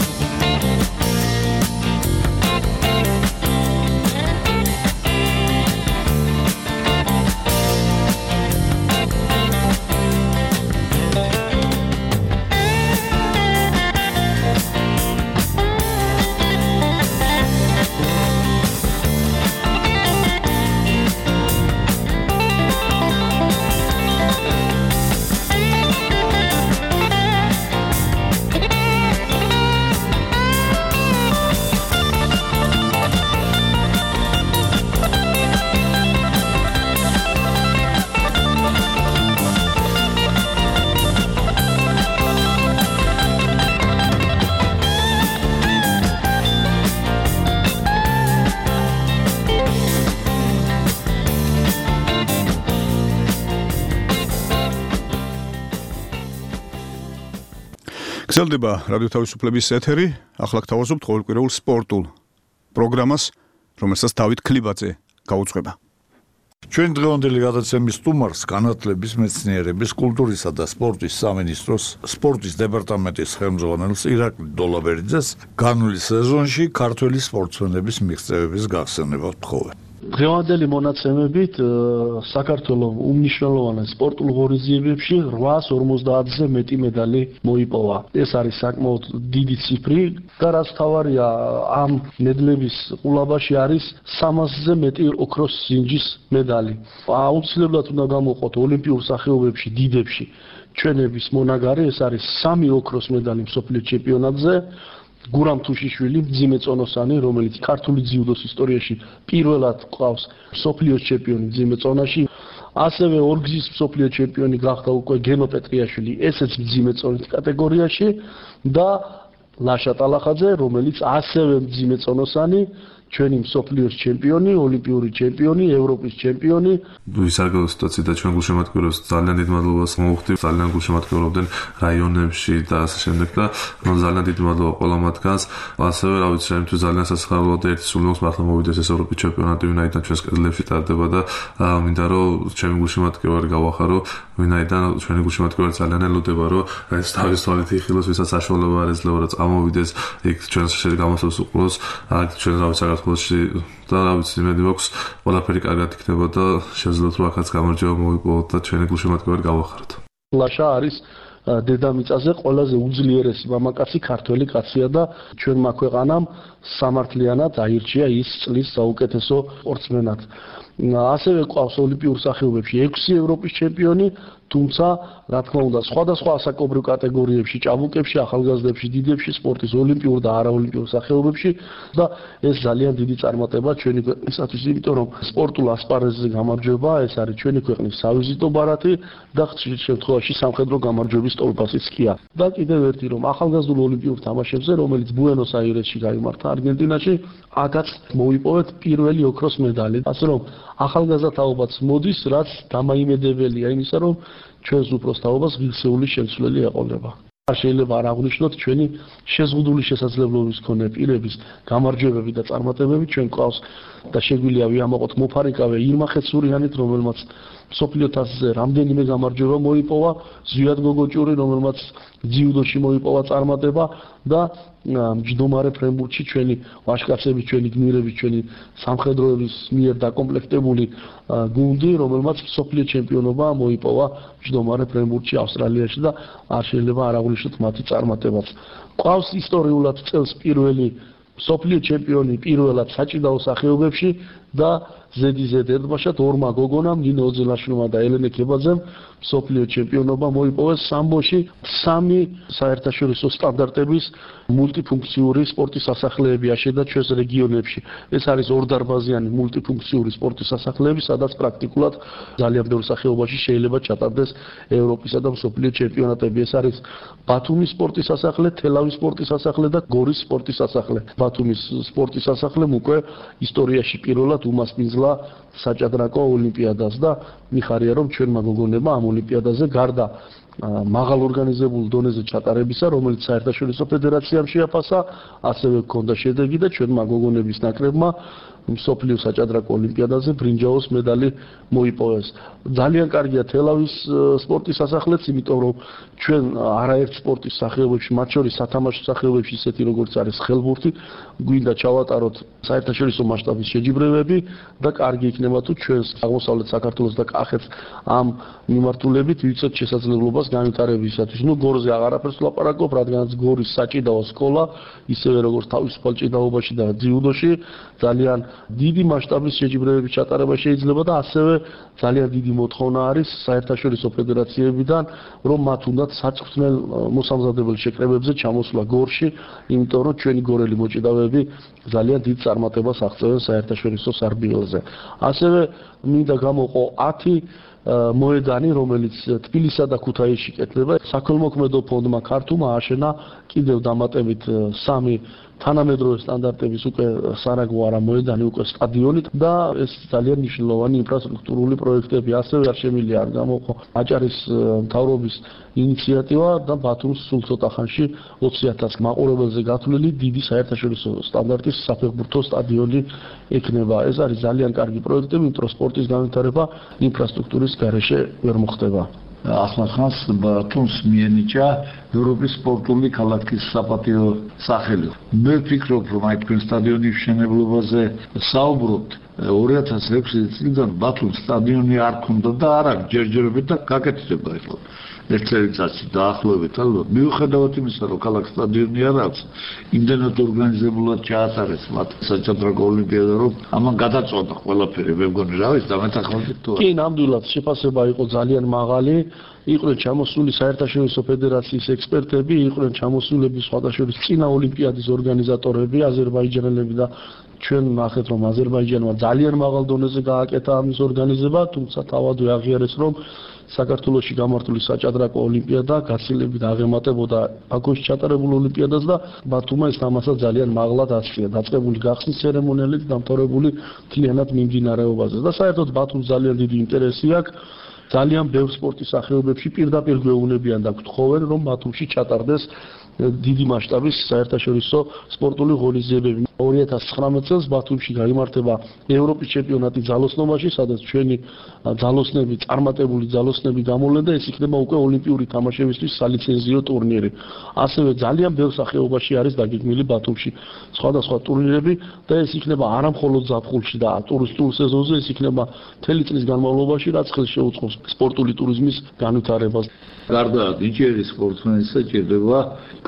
გრძელდება რადიო თავისუფლების ეთერი, ახლა გთავაზობთ ყოველკვირეულ სპორტულ პროგრამას, რომელსაც დავით ქლიბაძე გაუძღვება. ჩვენ დღევანდელი გადაცემის სტუმარს განათლების, მეცნიერების, კულტურისა და სპორტის სამინისტროს სპორტის დეპარტამენტის ხელმძღვანელს ირაკლი დოლაბერიძეს განვლილ სეზონში ქართველი სპორტსმენების მიღწევების გახსენება ვთხოვე. დღევანდელი მონაცემებით საქართველოს უმნიშვნელოვან სპორტულ ღონისძიებებში რვაას ორმოცდაათზე მეტი медали მოიპოვა. ეს არის საკმაოდ დიდი ციფრი და რაც თავარია ამ მედლების ყულაბაში არის სამასზე მეტი ოქროს სინჯის медали. აუცილებლად უნდა გამოვყოთ ოლიმპიურ სახეობებში დიდებში ჩვენების მონაგარი, ეს არის სამი ოქროს медали მსოფლიო ჩემპიონატზე. გურამ თუშიშვილი, მძიმე წონოსანი, რომელიც ქართული ძიუდოს ისტორიაში პირველად ყავს მსოფლიოს ჩემპიონი მძიმე წონაში. ასევე ორგზის მსოფლიო ჩემპიონი გახდა უკვე გენო პეტრიაშვილი, ესეც მძიმე წონის კატეგორიაში და ლაშა ტალახაძე, რომელიც ასევე მძიმე წონოსანი, ჩვენი მსოფლიოს ჩემპიონი, ოლიმპიური ჩემპიონი, ევროპის ჩემპიონი. ვისარგებლო სიტუაცია და ჩვენ გულშემატკივრებს ძალიან დიდ მადლობას მოვხდი. ძალიან გულშემატკივრობდნენ რაიონებში და ასე შემდეგ და ძალიან დიდი მადლობა ყველა მათგანს. ასევე რა ვიცი, ჩემთვის ძალიან სასიხარულოა და ერთი სულ მოს მართლა მოვიდეს ეს ევროპის ჩემპიონატი, ვინაიდან ჩვენს კედლებში ტარდება და მინდა რომ ჩემი გულშემატკივარი გავახარო, ვინაიდან ჩვენი გულშემატკივარი ძალიან ელოდება რომ ეს თავის თვალით იხილოს, ვისაც საშუალება არ ეძლევა რომ წამოვიდეს იქ ჩვენს გამოსვლას უყუროს, აქ ჩვენ რა ვიცი საქართველოში და რა ვიცი იმედი მაქვს ყველაფერი კარგად იქნება და შეძლოთ რომ ახაც გამარჯვება მოვიპოვოთ და ჩვენი გულშემატკივარი გავახაროთ. ლაშა არის დედამიწაზე ყველაზე უძლიერესი მამაკაცი ქართველი კაცია და ჩვენმა ქვეყანამ სამართლიანად აირჩია ის წლის საუკეთესო სპორტსმენად. ასევე ყავს ოლიმპიურ სახეობებში ექვსი ევროპის ჩემპიონი, თუმცა რა თქმა უნდა სხვადასხვა ასაკობრივ კატეგორიებში, ჭაბუკებში, ახალგაზრდებში, დიდებში, სპორტის ოლიმპიურ და არაოლიმპიურ სახეობებში და ეს ძალიან დიდი წარმატება ჩვენი ქვეყნისათვის, იმიტომ რომ სპორტულ ასპარეზზე გამარჯვება ეს არის ჩვენი ქვეყნის სავიზიტო ბარათი და ხშირ შემთხვევაში სამხედრო გამარჯვების სტოლპასიც ხია. და კიდევ ერთი რომ ახალგაზრდულ ოლიმპიურ თამაშებზე, რომელიც ბუენოს აირესში გაიმართა არგენტინაში, აქაც მოიპოვეთ პირველი ოქროს მედალი. ასე რომ ახალგაზრდა თაობაც მოდის, რაც დამაიმედებელია იმისა, რომ ჩვენს უფროს თაობას ღირსეული შემცვლელი ეყოლება. შეიძლება არ აღვნიშნოთ ჩვენი შეზღუდული შესაძლებლობის მქონე პირების გამარჯვებები და წარმატებები ჩვენ ყავს და შეგვიძლია ვიამაყოთ მოფარიკავე ირმა ხეცურიანით, რომელმაც მსოფლიო თასზე რამდენიმე გამარჯვება მოიპოვა, ზვიად გოგოჭური, რომელმაც ძიუდოში მოიპოვა წარმატება და მჯდომარე ფრენბურთში ჩვენი ვაჟკაცები, ჩვენი გმირები, ჩვენი სამხედროების მიერ დაკომპლექტებული გუნდი, რომელმაც მსოფლიო ჩემპიონობა მოიპოვა მჯდომარე ფრენბურთში ავსტრალიაში და არ შეიძლება არ აღვნიშნოთ მათი წარმატებაც. ყავს ისტორიულად წელს პირველი მსოფლიო ჩემპიონი პირველად საჭიდაო სახეობებში და ზედიზედ ერთბაშად ორმა გოგონამ, ნინო ოძელაშვილმა და ელენე ქებაძემ მსოფლიო ჩემპიონობა მოიპოვეს სამბოში. სამი საერთაშორისო სტანდარტების მულტიფუნქციური სპორტის სასახლეები აშენდა ჩვენს რეგიონებში. ეს არის ორდარბაზიანი მულტიფუნქციური სპორტის სასახლეები, სადაც პრაქტიკულად ძალიან ბევრ სახეობაში შეიძლება ჩატარდეს ევროპისა და მსოფლიო ჩემპიონატები. ეს არის ბათუმის სპორტის სასახლე, თელავის სპორტის სასახლე და გორის სპორტის სასახლე. ბათუმის სპორტის სასახლემ უკვე ისტორიაში პირველად უმასპინძლა საჭადრაკო ოლიმპიადას და მიხარია რომ ჩვენმა გოგონებმა ამ ოლიმპიადაზე გარდა მაღალ ორგანიზებულ დონეზე ჩატარებისა, რომელიც საერთაშორისო ფედერაციამ შეაფასა, ასევე ჰქონდა შედეგი და ჩვენმა გოგონების ნაკრებმა მსოფლიო საჭადრაკო ოლიმპიადაზე ბრინჯაოს მედალი მოიპოვეს. ძალიან კარგია თელავის სპორტის სასახლეც, იმიტომ რომ ჩვენ არაერთ სპორტის სახეობებში, მათ შორის სათამაშო სახეობებში, ისეთი როგორც არის ხელბურთი, გვინდა ჩავატაროთ საერთაშორისო მასშტაბის შეჯიბრებები და კარგი იქნება თუ ჩვენს აღმოსავლეთ საქართველოს და კახეთს ამ მიმართულებით ვიცოთ შესაძლებლობას განვითარებისათვის. ნუ გორზე აღარაფერს ვლაპარაკობ, რადგანაც გორის საჭიდაო სკოლა, ისევე როგორც თავისუფალ ჭიდაობაში და ძიუდოში, ძალიან დიდი მასშტაბის შეჯიბრებების ჩატარება შეიძლება და ასევე ძალიან დიდი მოთხოვნა არის საერთაშორისო ფედერაციებიდან, რომ მათ უნდათ საწყთნელ მოსამზადებელ შეკრებებზე ჩამოსვლა გორში, იმიტომ რომ ჩვენი გორელი მოჭიდავეები ძალიან დიდ წარმატებას აღწევენ საერთაშორისო სარბიელზე. ასევე მინდა გამოყო ათი მოედანი, რომელიც თბილისსა და ქუთაისში კეთდება. საქველმოქმედო ფონდმა ქართულმა აშენა კიდევ დამატებით სამი თანამედროვე სტანდარტების უკვე სარაგო არა მოედანი, უკვე სტადიონი და ეს ძალიან მნიშვნელოვანი ინფრასტრუქტურული პროექტები. ასევე არ შემიძლია არ გამოყო აჭარის მთავრობის ინიციატივა და ბათუმს სულ ცოტა ხანში ოცი ათას მაყურებელზე გათვლილი დიდი საერთაშორისო სტანდარტის საფეხბურთო სტადიონი ექნება. ეს არის ძალიან კარგი პროექტები, იმიტომ რომ სპორტის განვითარება ინფრასტრუქტურის გარეშე ვერ მოხდება. ახლახანს ბათუმს მიენიჭა ევროპის სპორტული ქალაქის საპატიო სახელი. მე ვფიქრობ, რომ აი თქვენ სტადიონის მშენებლობაზე საუბრობთ. ორი ათას ექვსი წლიდან ბათუმს სტადიონი არ ქონდა და არა ჯერჯერობით და გაკეთდება ახლა. ერთ წელიწადში დაახლოებით ალბათ. მიუხედავად იმისა, რომ ქალაქს სტადიონი არ აქვს, იმდენად ორგანიზებულად ჩაატარეს მათ საჭადრაკო ოლიმპიადა, რომ ამან გადაწყვეტა ყველაფერი, მე მგონი რა ვიცი, დამეთანხმებით თუ არა. კი, ნამდვილად შეფასება იყო ძალიან მაღალი. იყვნენ ჩამოსული საერთაშორისო ფედერაციის ექსპერტები, იყვნენ ჩამოსულები სხვადასხვა წინა ოლიმპიადის ორგანიზატორები, აზერბაიჯანელები და ჩვენ ნახეთ, რომ აზერბაიჯანმა ძალიან მაღალ დონეზე გააკეთა ამის ორგანიზება, თუმცა თავადვე აღიარეს, რომ საქართველოში გამართული საჭადრაკო ოლიმპიადა გაცილებით აღემატებოდა ბაქოში ჩატარებულ ოლიმპიადას და ბათუმმა ეს თამაშა ძალიან მაღლად ასწია, დაწყებული გახსნის ცერემონიალით დამთავრებული მთლიანად მიმდინარეობაზე და საერთოდ ბათუმს ძალიან დიდი ინტერესი აქვს. ძალიან ბევრ სპორტის სახეობებში პირდაპირ გვეუბნებიან და გთხოვენ, რომ ბათუმში ჩატარდეს დიდი მასშტაბის საერთაშორისო სპორტული ღონისძიებები. ორი ათას ცხრამეტ წელს ბათუმში გაიმართება ევროპის ჩემპიონატი ძალოსნობაში, სადაც ჩვენი ძალოსნები, წარმატებული ძალოსნები გამოლენ და ეს იქნება უკვე ოლიმპიური თამაშებისთვის სალიცენზიო ტურნირი. ასევე ძალიან ბევრ სახეობაში არის დაგეგმილი ბათუმში სხვადასხვა ტურნირები და ეს იქნება არა მხოლოდ ზაფხულში და ტურისტულ სეზონზე, ეს იქნება მთელი წლის განმავლობაში, რაც ხელს შეუწყობს სპორტული ტურიზმის განვითარებას. გარდა ნიჭიერი სპორტსმენისა ჭირდება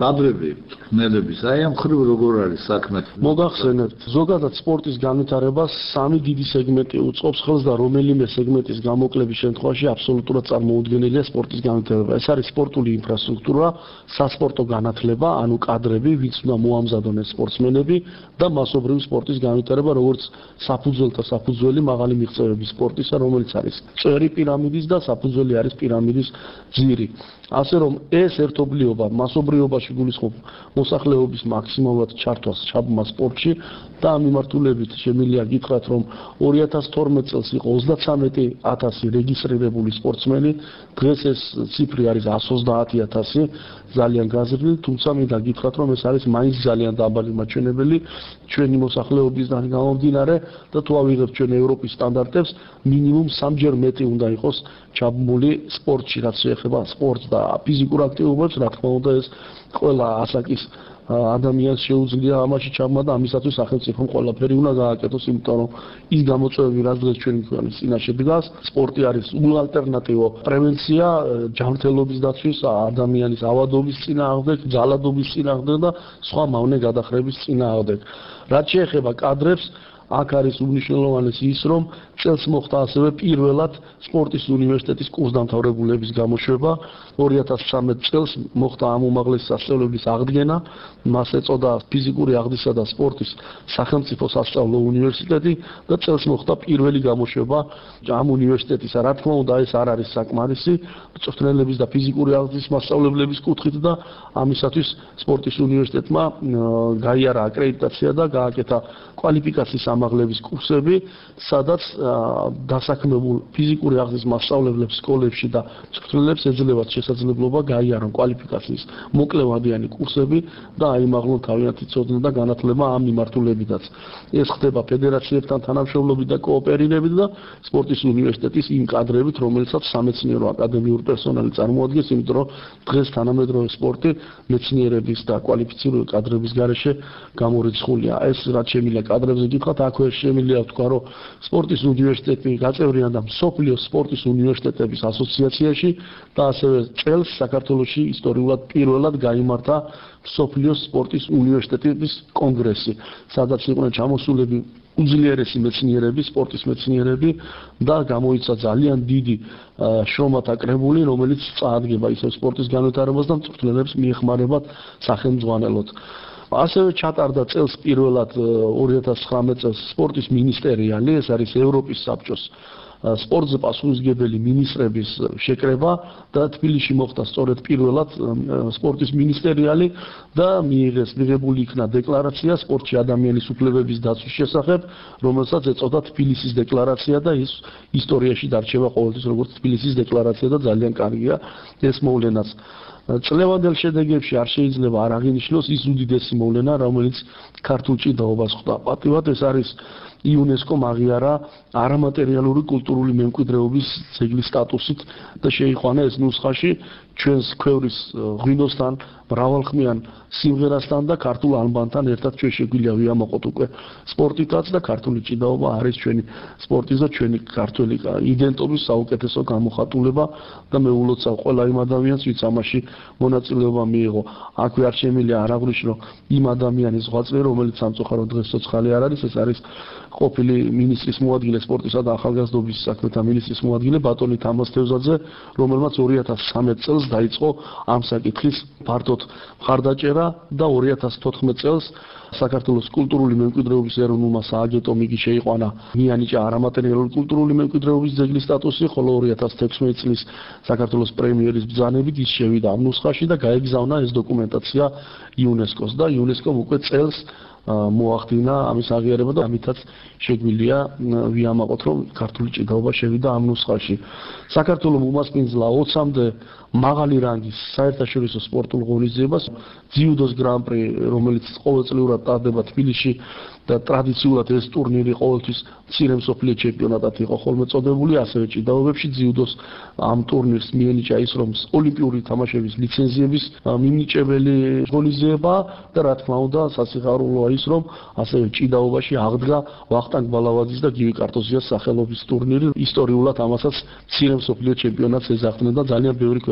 კადრები, ხნელების, აი ამ ხრივ როგორ არის საქმე? მოგახსენებთ, ზოგადად სპორტის განვითარებას სამი დიდი სეგმენტი უწყობს ხელს და რომელიმე სეგმენტის გამოკლების შემთხვევაში აბსოლუტურად წარმოუდგენელია სპორტის განვითარება. ეს არის სპორტული ინფრასტრუქტურა, სასპორტო განათლება, ანუ კადრები, ვინც უნდა მოამზადონ ეს სპორტსმენები და მასობრივი სპორტის განვითარება, როგორც საფუძველთა საფუძველი მაღალი მიღწევების სპორტისა, რომელიც არის წვერი პირამიდის და საფუძველი არის პირამიდის ძირი. ასე რომ ეს ერთობლიობა მასობრიობაში გულისხმობ მოსახლეობის მაქსიმალურად ჩართვას ჩაბმა სპორტში და ამ მიმართულებით შემიძლია გითხრათ, რომ ორი ათას თორმეტ წელს იყო ოცდათვრამეტი ათასი რეგისტრირებული სპორტსმენი, დღეს ეს ციფრი არის εκατს ოცდაათი ათასი, ძალიან გაზრდილი, თუმცა მინდა გითხრათ, რომ ეს არის მაინც ძალიან დაბალი მაჩვენებელი ჩვენი მოსახლეობისგან გამომდინარე და თუ ავიღებთ ჩვენ ევროპის სტანდარტებს, მინიმუმ სამჯერ მეტი უნდა იყოს ჩაბმული სპორტში, რაც შეეხება სპორტს და ფიზიკურ აქტივობებს, რა თქმა უნდა, ეს ყველა ასაკის ადამიანს შეუძლია ამაში ჩაბმა და ამისათვის სახელმწიფომ ყველაფერი უნდა გააკეთოს, იმიტომ რომ ის გამოწვევები, რაც დღეს ჩვენი ქვეყნის წინაშე დგას, სპორტი არის ულალტერნატივო პრევენცია ჯანმრთელობის დაცვის, ადამიანის ავადობის წინააღმდეგ, ძალადობის წინააღმდეგ და სხვა მავნე გადახრების წინააღმდეგ. რაც შეეხება კადრებს, აქ არის უმნიშვნელოვანესი ის, რომ წელს მოხდა ასევე პირველად სპორტის უნივერსიტეტის კურსდამთავრებულების გამოშვება. ორი ათას ცხრამეტ წელს მოხდა ამ უმაღლესი სასწავლებლის აღდგენა, მას ეწოდა ფიზიკური აღზრდისა და სპორტის სახელმწიფო სასწავლო უნივერსიტეტი და წელს მოხდა პირველი გამოშვება ამ უნივერსიტეტისა. რა თქმა უნდა, ეს არ არის საკმარისი მწვრთნელების და ფიზიკური აღზრდის მასწავლებლების კუთხით და ამისათვის სპორტის უნივერსიტეტმა გაიარა აკრედიტაცია და გააკეთა კვალიფიკაციის ამაღლების კურსები, სადაც დასაქმებულ ფიზიკური აღზრდის მასწავლებლებს სკოლებში და მწვრთნელებს ეძლებათ შესაძლებლობა გაიარონ კვალიფიკაციის მოკლევადიანი კურსები და აიმაღლონ თავიანთი ცოდნა და განათლება ამ მიმართულებითაც. ეს ხდება ფედერაციებთან თანამშრომლობით და კოოპერირებით და სპორტის უნივერსიტეტის იმ კადრებით, რომელსაც სამეცნიერო აკადემიური პერსონალი წარმოადგენს, იმიტომ რომ დღეს თანამედროვე სპორტი მეცნიერების და კვალიფიცირებული კადრების გარეშე გამორიცხულია. ეს რაც შემიძლია კადრებზე გითხრათ, აქვე შემიძლია ვთქვა, რომ სპორტის უნივერსიტეტი გაწევრიანდა მსოფლიოს სპორტის უნივერსიტეტების ასოციაციაში და ასევე წელს საქართველოში ისტორიულად პირველად გაიმართა მსოფლიოს სპორტის უნივერსიტეტების კონგრესი, სადაც იყვნენ ჩამოსულები უძლიერესი მეცნიერები, სპორტის მეცნიერები და გამოიცა ძალიან დიდი შრომათა კრებული, რომელიც წაადგება ისევ სპორტის განვითარებას და მწვრთნელებს მიეხმარებათ სახელმძღვანელოდ. ასევე ჩატარდა წელს პირველად ორი ათას ცხრამეტ წელს სპორტის მინისტერიალი, ეს არის ევროპის საბჭოს სპორტზე პასუხისმგებელი მინისტრების შეკრება და თბილისში მოხდა სწორედ პირველად სპორტის მინისტერიალი და მიიღეს მიღებული იქნა დეკლარაცია სპორტში ადამიანის უფლებების დაცვის შესახებ, რომელსაც ეწოდა თბილისის დეკლარაცია და ის ისტორიაში დარჩება ყოველთვის როგორც თბილისის დეკლარაცია და ძალიან კარგია ეს მოვლენაც. წლევანდელ შედეგებში არ შეიძლება არ აღინიშნოს ის უდიდესი მოვლენა, რომელიც ქართულ ჭიდაობას ხვდა. პატივად ეს არის იუნესკომ აღიარა არამატერიალური კულტურული მემკვიდრეობის ძეგლის სტატუსით და შეიყვანა ეს ნუსხაში ჩვენს ქვევრის ღვინოსთან, მრავალხმიან სიმღერასთან და ქართულ ანბანთან ერთად ჩვენ შეგვიძლია ვიამაყოთ უკვე სპორტითაც და ქართული ჭიდაობა არის ჩვენი სპორტის და ჩვენი ქართული იდენტობის საუკეთესო გამოხატულება და მე ულოცავ ყველა იმ ადამიანს, ვინც ამაში მონაწილეობა მიიღო. აქვე არ შემიძლია არ აღვნიშნო იმ ადამიანის ზღვაწლი, რომელიც სამწუხაროდ დღეს ცოცხალი არ არის, ეს არის ყოფილი მინისტრის მოადგილე სპორტისა და ახალგაზრდობის საქმეთა მინისტრის მოადგილე ბატონი თამაზ თევზაძე, რომელმაც ორი ათას ცხრამეტ წელს დაიწყო ამ საკითხის ფართოდ მხარდაჭერა და ორი ათას თოთხმეტ წელს საქართველოს კულტურული მემკვიდრეობის ეროვნულმა სააგენტომ იგი შეიყვანა მიანიჭა არამატერიალური კულტურული მემკვიდრეობის ძეგლის სტატუსი, ხოლო ორი ათას თექვსმეტ წლის საქართველოს პრემიერის ბრძანებით ის შევიდა ამ ნუსხაში და გაეგზავნა ეს დოკუმენტაცია იუნესკოს და იუნესკომ უკვე წელს მოახდინა ამის აღიარება და ამითაც შეგვიძლია ვიამაყოთ, რომ ქართული ჭიდაობა შევიდა ამ ნუსხაში. საქართველოს უმასპინძლა ოცამდე მაღალი რანგის საერთაშორისო სპორტულ ღონისძიებას ძიუდოს გრან-პრი, რომელიც ყოველწლიურად ტარდება თბილისში და ტრადიციულად ეს ტურნირი ყოველთვის მცირე მსოფლიო ჩემპიონატად იყო ხოლმე წოდებული, ასევე ჭიდაობებში ძიუდოს ამ ტურნირს მიენიჭა ის, რომ ოლიმპიური თამაშების ლიცენზიების მიმნიჭებელი ღონისძიება და რა თქმა უნდა სასიხარულოა ის, რომ ასევე ჭიდაობაში აღდგა ვახტანგ ბალავაძის და გივი კარტოზიას სახელობის ტურნირი. ისტორიულად ამასაც მცირე მსოფლიო ჩემპიონატს ეძახდნენ და ძალიან ბევრი ქვეყანა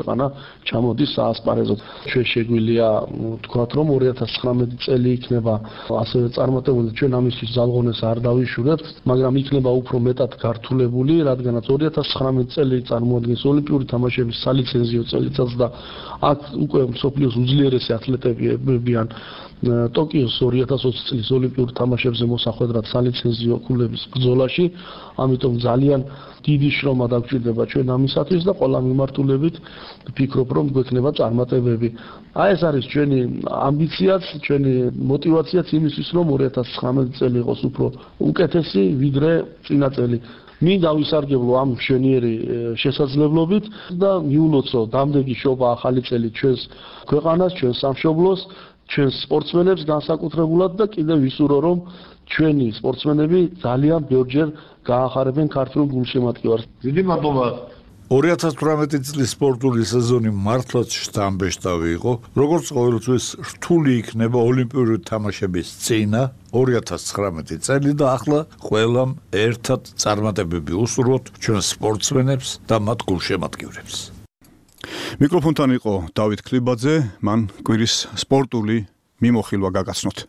ქვეყანა ჩამოდის საასპარეზოდ. ჩვენ შეგვიძლია ვთქვათ, რომ ორი ათას ცხრამეტი წელი იქნება ასევე წარმატებული, ჩვენ ამისთვის ძალღონეს არ დავიშურებთ, მაგრამ იქნება უფრო მეტად გართულებული, რადგანაც ორი ათას ცხრამეტი წელი წარმოადგენს ოლიმპიური თამაშების სალიცენზიო წელიწადს და აქ უკვე მსოფლიოს უძლიერესი ათლეტები ებებიან ტოკიოს ორი ათას ოცი წლის ოლიმპიურ თამაშებზე მოსახვედრად სალიცენზიო ქულების ბრძოლაში, ამიტომ ძალიან დიდი შრომა დაგვჭირდება ჩვენ ამისათვის და ყველა მიმართულებით ვფიქრობ, რომ გვექნება წარმატებები. აი ეს არის ჩვენი ამბიციაც, ჩვენი мотиваციაც იმისთვის, რომ ორი ათას ცხრამეტი წელი იყოს უფრო უკეთესი, ვიდრე წინა წელი. მინდა ვისარგებლო ამ მშვენიერი შესაძლებლობით და მიულოცო დამდეგი შობა ახალი წელი ჩვენს ქვეყანას, ჩვენს სამშობლოს, ჩვენს სპორტსმენებს განსაკუთრებულად და კიდევ ვისურვო, რომ ჩვენი სპორტსმენები ძალიან ბევრჯერ გაახარებენ ქართულ გულშემატკივარს. დიდი მადლობა. ორი ათას თვრამეტი წლის სპორტული სეზონი მართლაც შთამბეჭდავი იყო. როგორც ყოველთვის რთული იქნება ოლიმპიური თამაშების წინა ორი ათას ცხრამეტი წელი და ახლა ყველამ ერთად წარმატებები უსურვოთ ჩვენ სპორტსმენებს და მათ გულშემატკივრებს. მიკროფონთან იყო დავით ქლიბაძე, მან კვირის სპორტული მიმოხილვა გაგაცნოთ.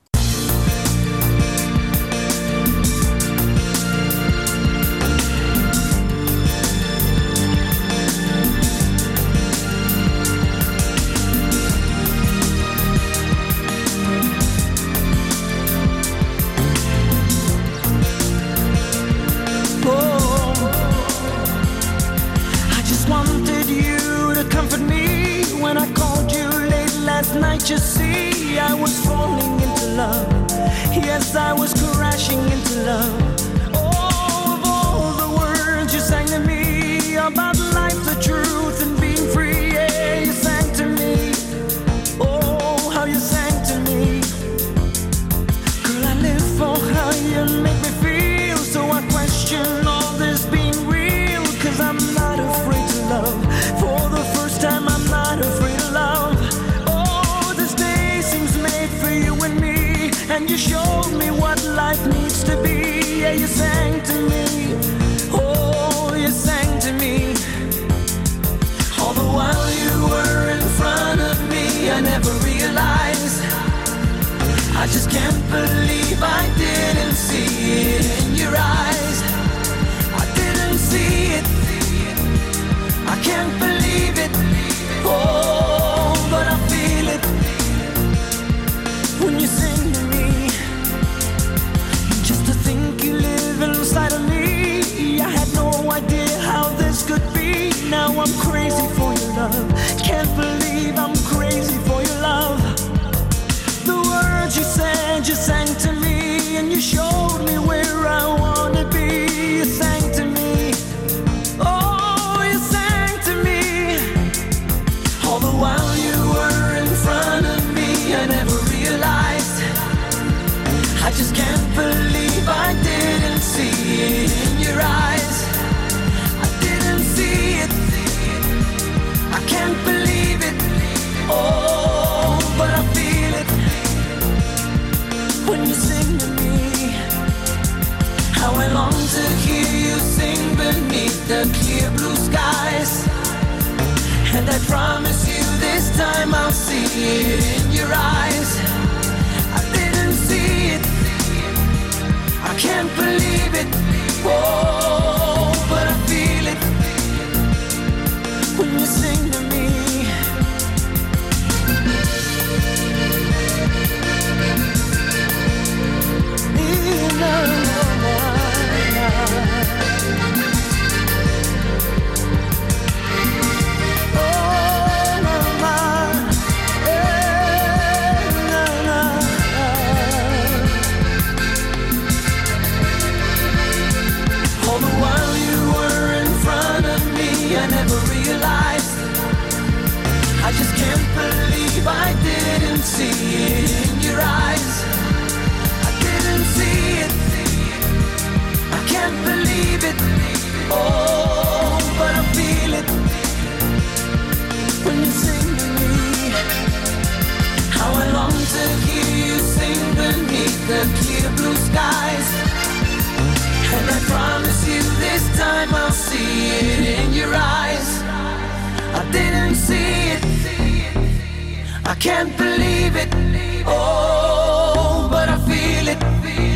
You see, I was falling into love. Yes, I was crashing into love. Oh, of all the words you sang to me about life, the truth, and being free, yeah, you sang to me. Oh, how you sang to me. Girl, I live for how you make me feel. So I question all this being real, 'cause I'm not afraid to love. For the first time, I'm not afraid of love. For you and me, and you showed me what life needs to be. Yeah, you sang to me. Oh, you sang to me. All the while you were in front of me, I never realized. I just can't believe I didn't see it in your eyes. I didn't see it. I can't believe it. Oh, but I feel it when you sing to me. Just to think you live inside of me, I had no idea how this could be. Now I'm crazy for your love. Can't believe I'm crazy for your love. The words you said, you sang to me, and you showed me where I wanna be. You sang to me. Oh, you sang to me. All the while you were in front of me, I never realized. I just can't believe I didn't see it in your eyes. I didn't see it. I can't believe it. Oh, but I feel it when you sing to me. How I long to hear you sing beneath the clear blue skies. And I promise you this time I'll see it in your eyes. I didn't see it. I can't believe it. Oh, but I feel it when you sing to me. Oh, I can't believe it. Oh, but I feel it.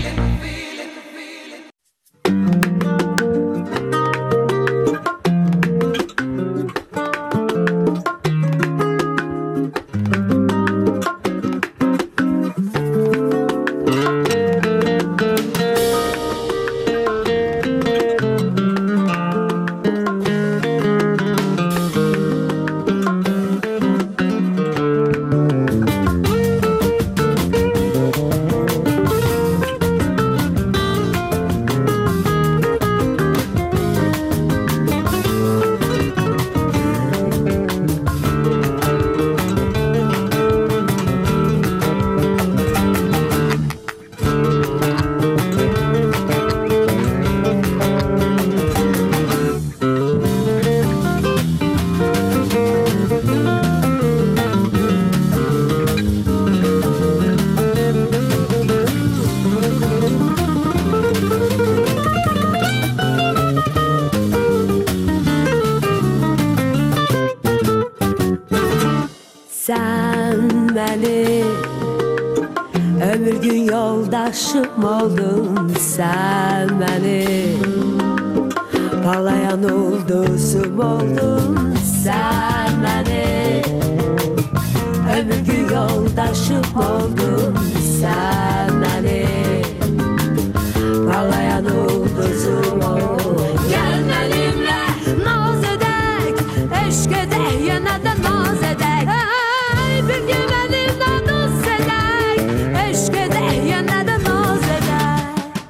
Ömür gün yoldaşım oldun sen benim, parlayan ulduzum oldun sen benim. Ömür gün yoldaşım oldun sen benim, parlayan ulduzum oldun. Gel benimle naz edek, eşk edek, yeniden naz edek. Hey, bir gün benimle naz edek, eşk edek, yeniden naz edek.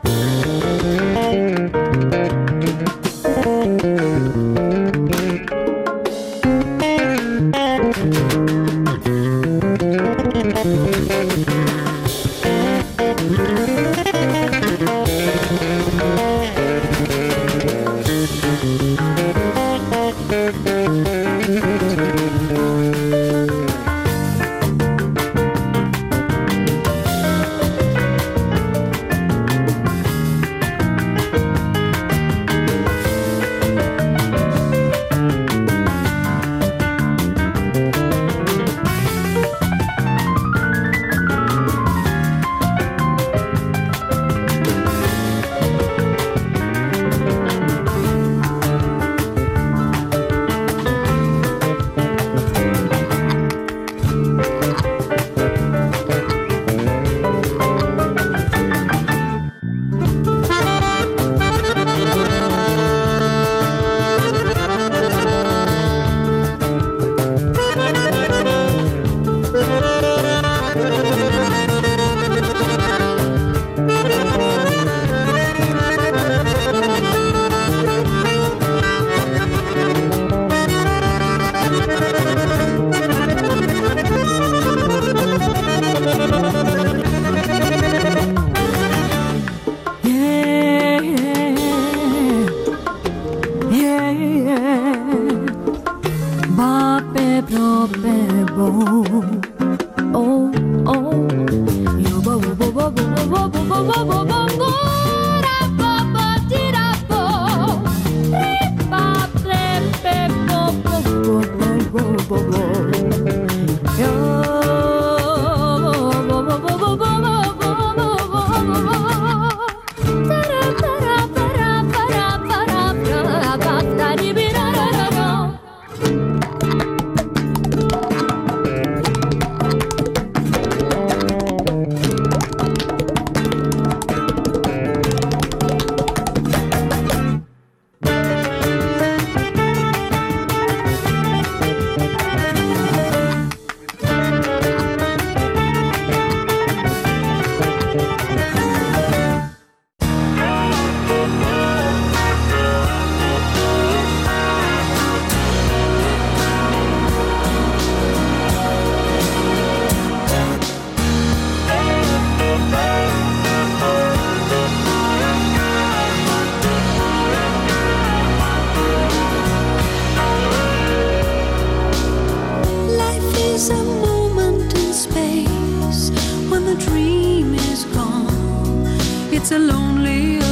It's a lonelier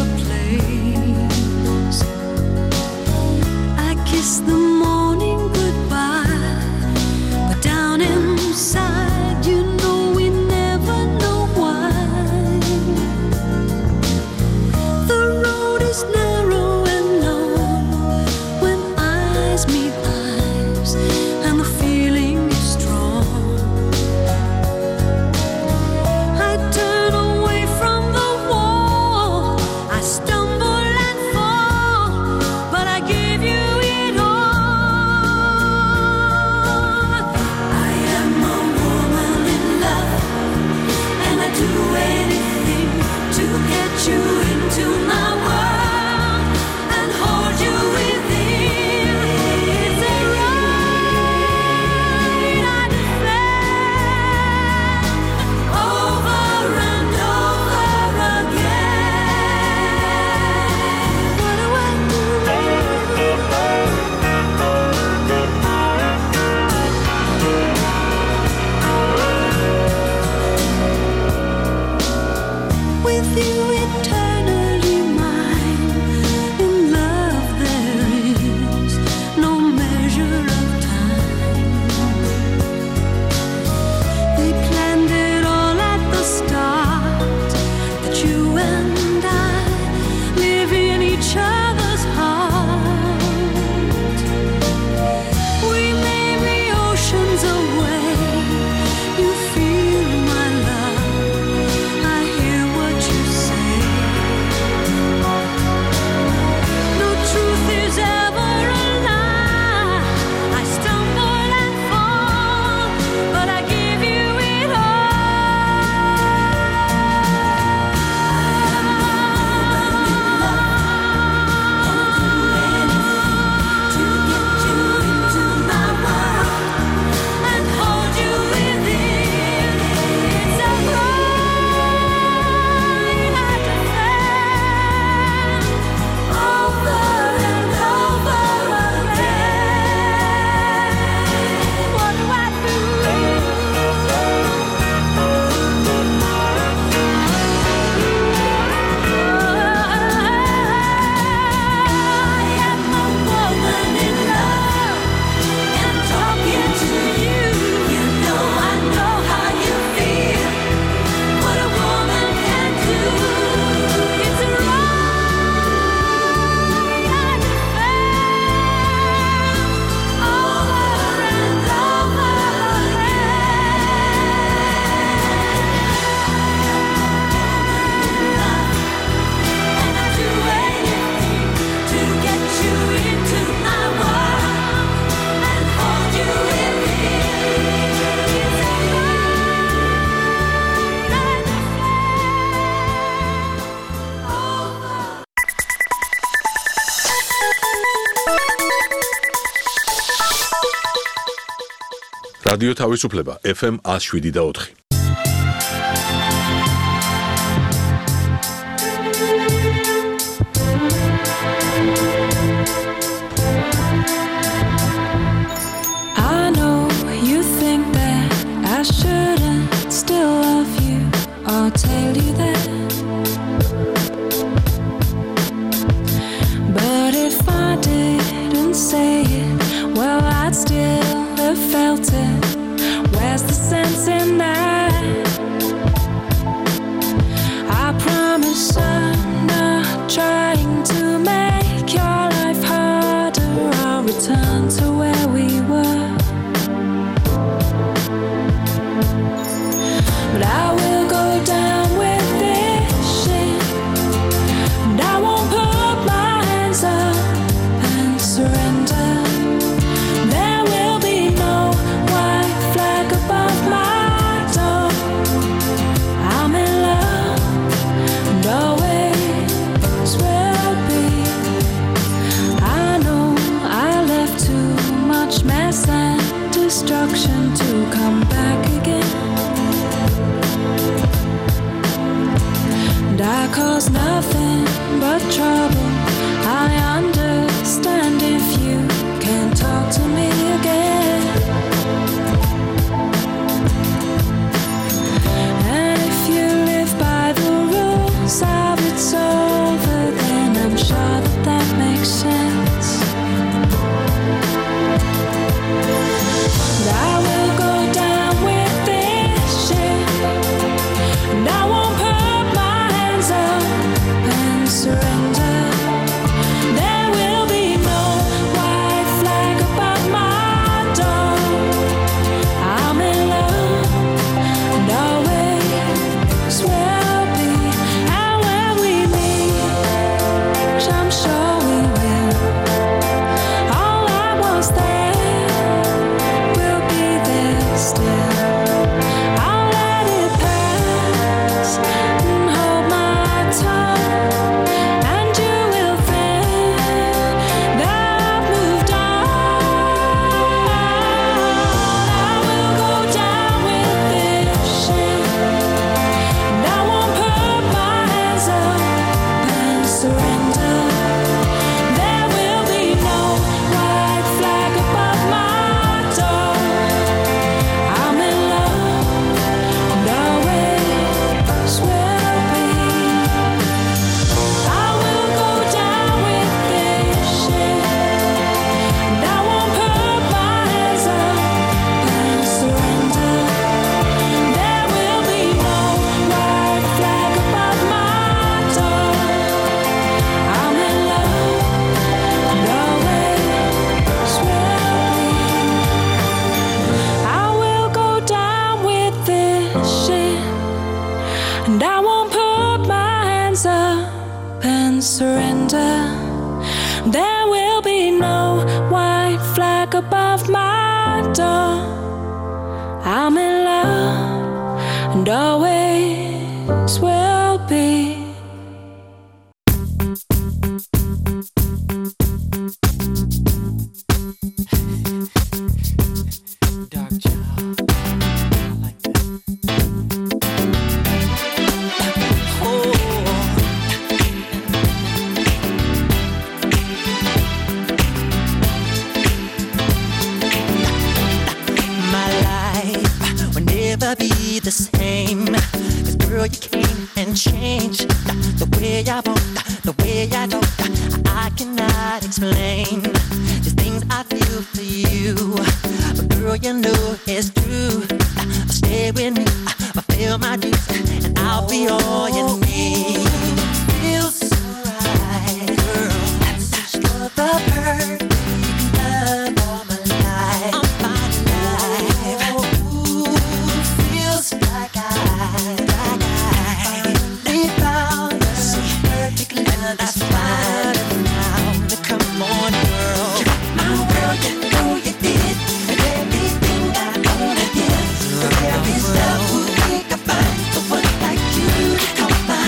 place. I kiss the morning goodbye, but down inside რადიო თავისუფლება ეფ ემ one oh seven და four. I know you think that I shouldn't still love you. I'll tell you that. But if I didn't say it, well, I'd still have felt it. Where's the sense in that? I promise I'm not trying to make your life harder. I'll return to where we were. But I will go down with this shit, and I won't put my hands up and surrender. There will be no white flag above my door. I'm in love, and always will be. I know I left too much mess and destruction to come back again. And I cause nothing but trouble. I understand if you can't talk to me again. And if you live by the rules of it's over, then I'm sure that that makes sense. But I will go down with this shit, and I won't put my hands up and surrender. There will be no white flag above my door. I'm in love, and always will be. And when we meet, which I'm sure we will, all I was there will be there still. I'll let it pass and hold my tongue, and you will think that I've moved on. I will go down with this shit, and I won't put my hands up and surrender. There will be no white flag above my door. I'm in love, and always will be. I will go down with this shit, and I won't put my hands up and surrender. There will be no white flag above my door. I'm in love, and always will be. I will go down with this shit, and I won't put my hands up and surrender. There will be no white flag above my door. I'm in love, and always will be. Dark child, I like that. My life will never be the same. 'Cause girl, you came and changed the way I walk, the way I talk. I cannot explain the things I feel for you. But girl, you know it's true. Stay with me, fulfill my dreams, and I'll be all you need. Feels so right, girl. That's such the perfect love all my life. All my life. Ooh, feels like I, like I finally found the perfect love. That's fine now. Come on, girl. My world, you know you did everything I wanna give. There is love who we can find someone like you to come by.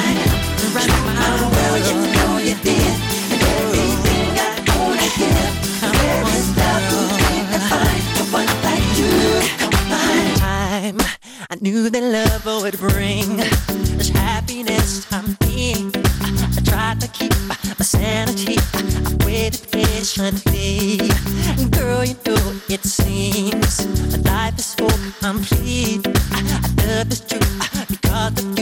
patiently. Girl, you know it seems life is so complete. I, I love this truth because the